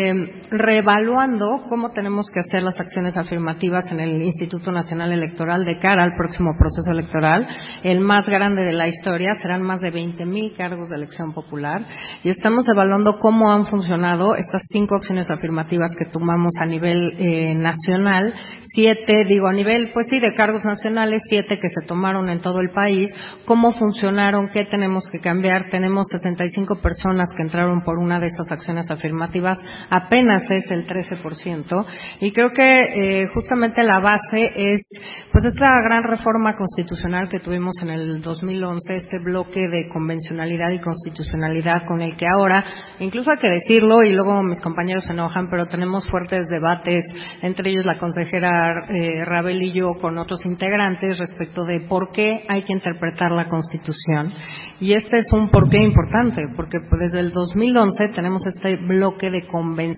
reevaluando cómo tenemos que hacer las acciones afirmativas en el Instituto Nacional Electoral de cara al próximo proceso electoral, el más grande de la historia. Serán más de 20,000 cargos de elección popular, y estamos evaluando cómo han funcionado estas 5 acciones afirmativas que tomamos a nivel nacional, 7, a nivel, pues sí, de cargos nacionales, 7 que se tomaron en todo el país, cómo funcionaron, qué tenemos que cambiar. Tenemos 65 personas que entraron por una de esas acciones afirmativas, apenas es el 13%, y creo que justamente la base es, pues, esta gran reforma constitucional que tuvimos en el 2011, este bloque de convencionalidad y constitucionalidad con el que ahora, incluso hay que decirlo, y luego mis compañeros se enojan, pero tenemos fuertes debates, entre ellos la consejera Rabel y yo, con otros integrantes, respecto de por qué hay que interpretar la Constitución. Y este es un porqué importante, porque desde el 2011 tenemos este bloque de convención,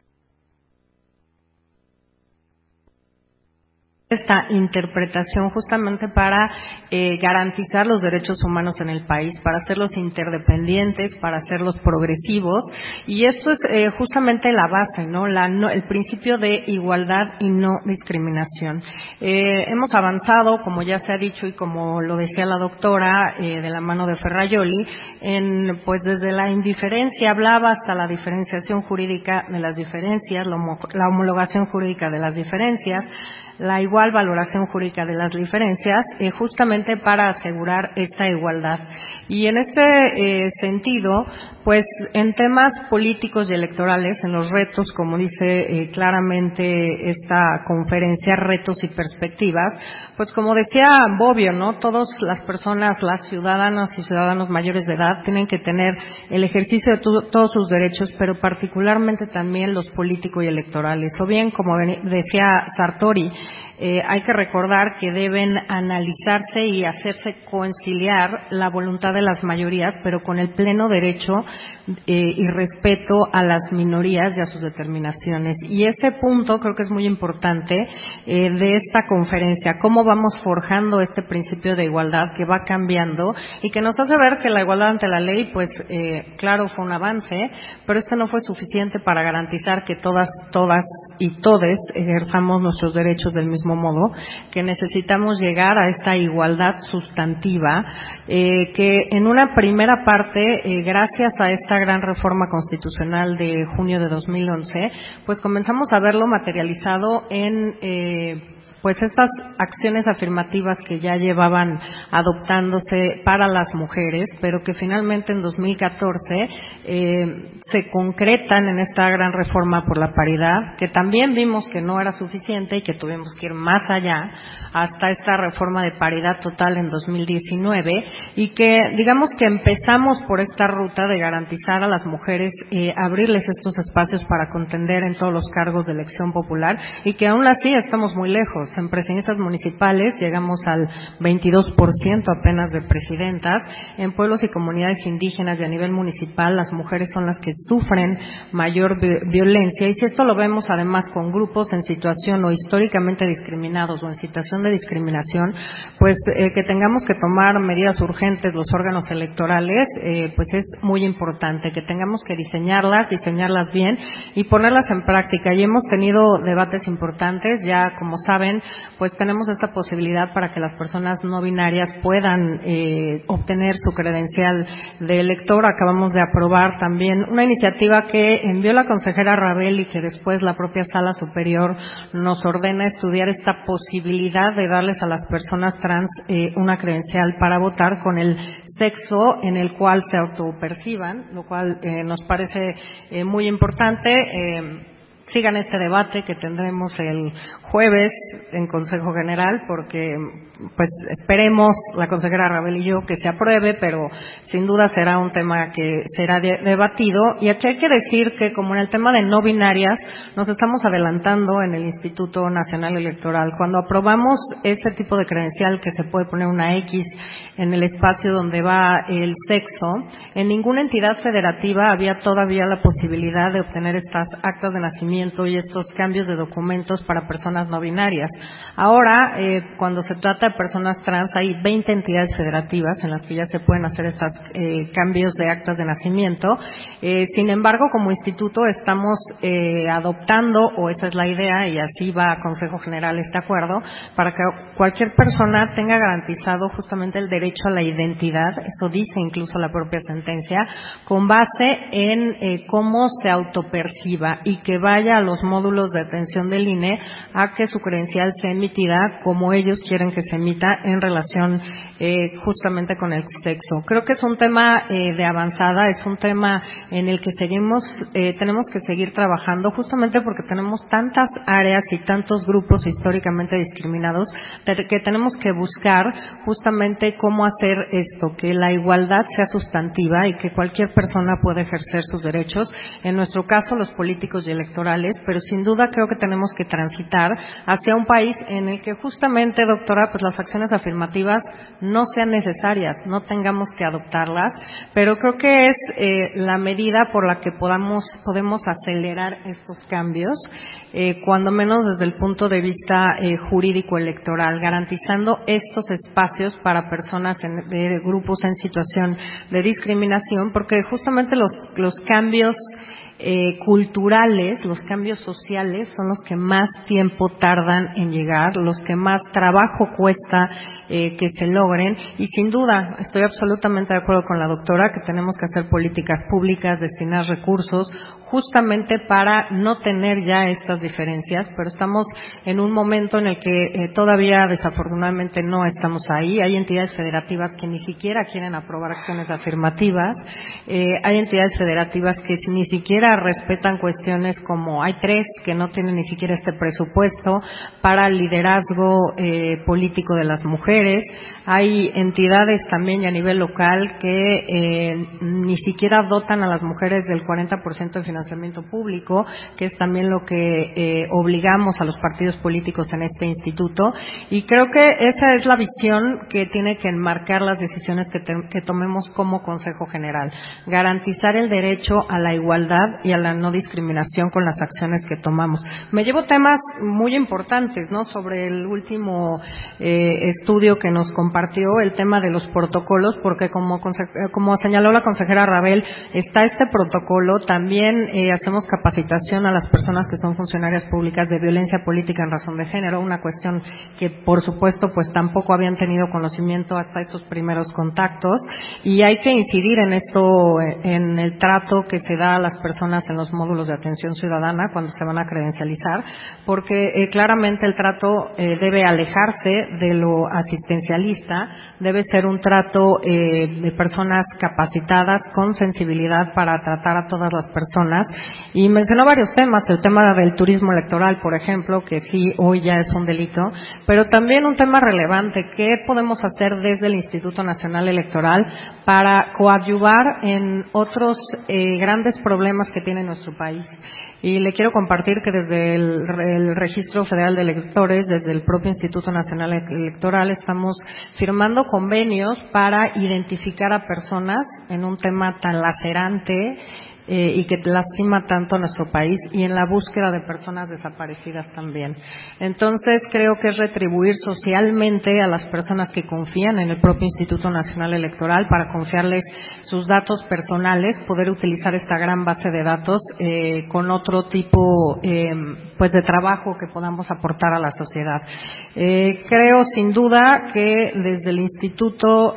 esta interpretación justamente para garantizar los derechos humanos en el país, para hacerlos interdependientes, para hacerlos progresivos, y esto es justamente la base, ¿no? El principio de igualdad y no discriminación. Hemos avanzado, como ya se ha dicho y como lo decía la doctora, de la mano de Ferrajoli, pues desde la indiferencia hablaba hasta la diferenciación jurídica de las diferencias, la homologación jurídica de las diferencias. la igual valoración jurídica de las diferencias, justamente para asegurar esta igualdad. Y en este sentido, pues en temas políticos y electorales, en los retos, como dice claramente esta conferencia, retos y perspectivas, pues como decía Bobbio, ¿no? Todas las personas, las ciudadanas y ciudadanos mayores de edad tienen que tener el ejercicio de todos sus derechos, pero particularmente también los políticos y electorales. O bien, como decía Sartori, hay que recordar que deben analizarse y hacerse conciliar la voluntad de las mayorías, pero con el pleno derecho y respeto a las minorías y a sus determinaciones. Y ese punto creo que es muy importante de esta conferencia, cómo vamos forjando este principio de igualdad que va cambiando y que nos hace ver que la igualdad ante la ley, pues claro, fue un avance, pero esto no fue suficiente para garantizar que todas y todes ejerzamos nuestros derechos del mismo modo, que necesitamos llegar a esta igualdad sustantiva, que en una primera parte, gracias a esta gran reforma constitucional de junio de 2011, pues comenzamos a verlo materializado en pues estas acciones afirmativas que ya llevaban adoptándose para las mujeres, pero que finalmente en 2014 se concretan en esta gran reforma por la paridad, que también vimos que no era suficiente y que tuvimos que ir más allá hasta esta reforma de paridad total en 2019, y que digamos que empezamos por esta ruta de garantizar a las mujeres, abrirles estos espacios para contender en todos los cargos de elección popular, y que aún así estamos muy lejos. En presidencias municipales llegamos al 22% apenas de presidentas. En pueblos y comunidades indígenas y a nivel municipal las mujeres son las que sufren mayor violencia, y si esto lo vemos además con grupos en situación o históricamente discriminados o en situación de discriminación, pues que tengamos que tomar medidas urgentes los órganos electorales, pues es muy importante que tengamos que diseñarlas bien y ponerlas en práctica. Y hemos tenido debates importantes, ya como saben, pues tenemos esta posibilidad para que las personas no binarias puedan obtener su credencial de elector. Acabamos de aprobar también una iniciativa que envió la consejera Rabel y que después la propia Sala Superior nos ordena estudiar esta posibilidad de darles a las personas trans una credencial para votar con el sexo en el cual se autoperciban, lo cual nos parece muy importante. Sigan este debate que tendremos el jueves en Consejo General, porque pues esperemos la consejera Rabel y yo que se apruebe, pero sin duda será un tema que será debatido. Y aquí hay que decir que, como en el tema de no binarias, nos estamos adelantando en el Instituto Nacional Electoral. Cuando aprobamos ese tipo de credencial que se puede poner una X en el espacio donde va el sexo, en ninguna entidad federativa había todavía la posibilidad de obtener estas actas de nacimiento y estos cambios de documentos para personas no binarias. Ahora, cuando se trata de personas trans, hay 20 entidades federativas en las que ya se pueden hacer estos cambios de actas de nacimiento. Sin embargo, como instituto estamos adoptando, o esa es la idea, y así va a Consejo General este acuerdo, para que cualquier persona tenga garantizado justamente el derecho a la identidad, eso dice incluso la propia sentencia, con base en cómo se autoperciba, y que vaya a los módulos de atención del INE a que su credencial sea emitida como ellos quieren que se emita en relación justamente con el sexo. Creo que es un tema de avanzada, es un tema en el que tenemos que seguir trabajando, justamente porque tenemos tantas áreas y tantos grupos históricamente discriminados, que tenemos que buscar justamente cómo hacer esto, que la igualdad sea sustantiva y que cualquier persona pueda ejercer sus derechos, en nuestro caso los políticos y electorales, pero sin duda creo que tenemos que transitar hacia un país en el que justamente, doctora, pues las acciones afirmativas no sean necesarias, no tengamos que adoptarlas, pero creo que es la medida por la que podemos acelerar estos cambios, cuando menos desde el punto de vista jurídico electoral, garantizando estos espacios para personas de grupos en situación de discriminación, porque justamente los cambios culturales, los cambios sociales son los que más tiempo tardan en llegar, los que más trabajo cuesta que se logren, y sin duda estoy absolutamente de acuerdo con la doctora que tenemos que hacer políticas públicas, destinar recursos justamente para no tener ya estas diferencias, pero estamos en un momento en el que todavía desafortunadamente no estamos ahí. Hay entidades federativas que ni siquiera quieren aprobar acciones afirmativas, hay entidades federativas que ni siquiera respetan cuestiones como hay 3 que no tienen ni siquiera este presupuesto para el liderazgo político de las mujeres, hay entidades también y a nivel local que ni siquiera dotan a las mujeres del 40% de financiamiento público, que es también lo que obligamos a los partidos políticos en este instituto, y creo que esa es la visión que tiene que enmarcar las decisiones que tomemos como Consejo General, garantizar el derecho a la igualdad y a la no discriminación con las acciones que tomamos. Me llevo temas muy importantes, ¿no? Sobre el último estudio que nos compartió, el tema de los protocolos, porque como señaló la consejera Rabel, está este protocolo. También hacemos capacitación a las personas que son funcionarias públicas de violencia política en razón de género, una cuestión que por supuesto pues tampoco habían tenido conocimiento hasta esos primeros contactos, y hay que incidir en esto, en el trato que se da a las personas en los módulos de atención ciudadana cuando se van a credencializar, porque claramente el trato debe alejarse de lo asistencialista, debe ser un trato de personas capacitadas con sensibilidad para tratar a todas las personas, y mencionó varios temas, el tema del turismo electoral, por ejemplo, que sí, hoy ya es un delito, pero también un tema relevante, ¿qué podemos hacer desde el Instituto Nacional Electoral para coadyuvar en otros grandes problemas que tiene nuestro país? Y le quiero compartir que desde el Registro Federal de Electores, desde el propio Instituto Nacional Electoral, estamos firmando convenios para identificar a personas en un tema tan lacerante y que lastima tanto a nuestro país, y en la búsqueda de personas desaparecidas también. Entonces, creo que es retribuir socialmente a las personas que confían en el propio Instituto Nacional Electoral para confiarles sus datos personales, poder utilizar esta gran base de datos con otro tipo pues de trabajo que podamos aportar a la sociedad. Creo sin duda que desde el Instituto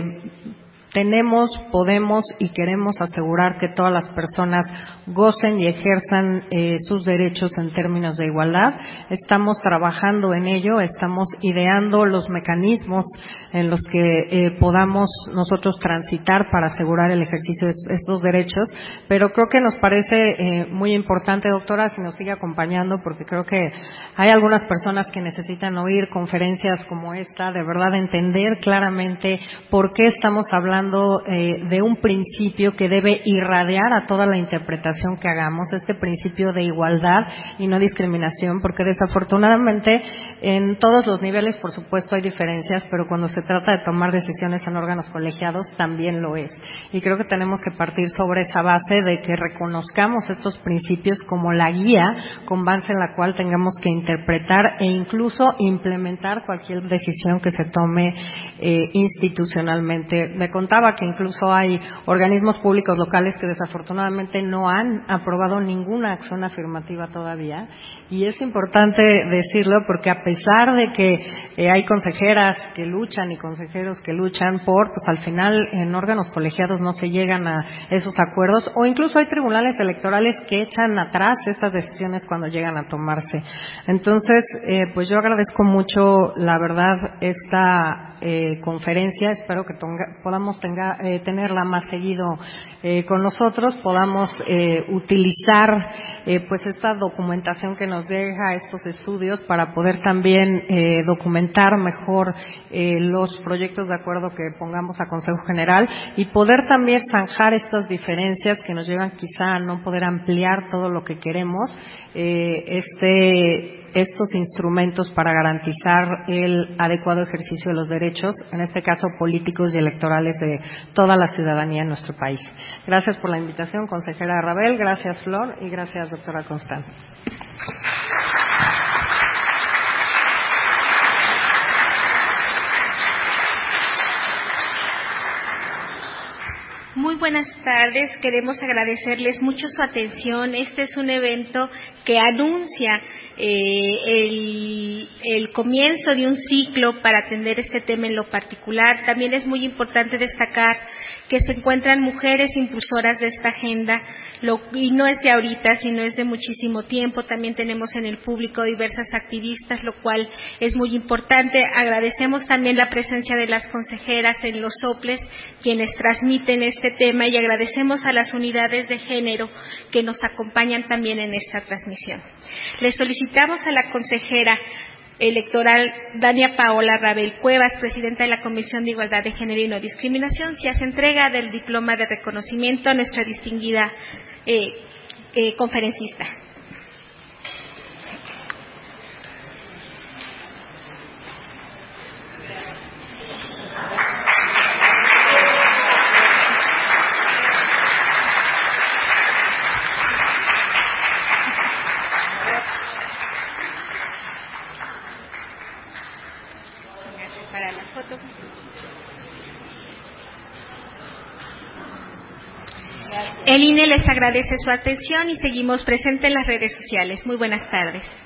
tenemos, podemos y queremos asegurar que todas las personas gocen y ejerzan sus derechos en términos de igualdad. Estamos trabajando en ello, estamos ideando los mecanismos en los que podamos nosotros transitar para asegurar el ejercicio de estos derechos, pero creo que nos parece muy importante, doctora, si nos sigue acompañando, porque creo que hay algunas personas que necesitan oír conferencias como esta, de verdad entender claramente por qué estamos hablando de un principio que debe irradiar a toda la interpretación que hagamos, este principio de igualdad y no discriminación, porque desafortunadamente en todos los niveles, por supuesto, hay diferencias, pero cuando se trata de tomar decisiones en órganos colegiados también lo es. Y creo que tenemos que partir sobre esa base de que reconozcamos estos principios como la guía con base en la cual tengamos que interpretar e incluso implementar cualquier decisión que se tome institucionalmente. Me contaba que incluso hay organismos públicos locales que desafortunadamente no han aprobado ninguna acción afirmativa todavía, y es importante decirlo porque a pesar de que hay consejeras que luchan y consejeros que luchan por, pues al final en órganos colegiados no se llegan a esos acuerdos, o incluso hay tribunales electorales que echan atrás esas decisiones cuando llegan a tomarse. Entonces, pues yo agradezco mucho, la verdad, esta conferencia. Espero que podamos tenerla más seguido con nosotros, podamos utilizar pues esta documentación que nos deja estos estudios para poder también documentar mejor los proyectos de acuerdo que pongamos a Consejo General, y poder también zanjar estas diferencias que nos llevan quizá a no poder ampliar todo lo que queremos, estos instrumentos para garantizar el adecuado ejercicio de los derechos, en este caso políticos y electorales de toda la ciudadanía en nuestro país. Gracias por la invitación, consejera Rabel, gracias Flor y gracias doctora Constanza. Muy buenas tardes, queremos agradecerles mucho su atención. Este es un evento que anuncia el comienzo de un ciclo para atender este tema en lo particular. También es muy importante destacar que se encuentran mujeres impulsoras de esta agenda, y no es de ahorita, sino es de muchísimo tiempo. También tenemos en el público diversas activistas, lo cual es muy importante. Agradecemos también la presencia de las consejeras en los soples, quienes transmiten este tema, y agradecemos a las unidades de género que nos acompañan también en esta transmisión. Le solicitamos a la consejera electoral Dania Paola Rabel Cuevas, presidenta de la Comisión de Igualdad de Género y No Discriminación, si hace entrega del diploma de reconocimiento a nuestra distinguida conferencista. Para la foto. El INE les agradece su atención y seguimos presentes en las redes sociales. Muy buenas tardes.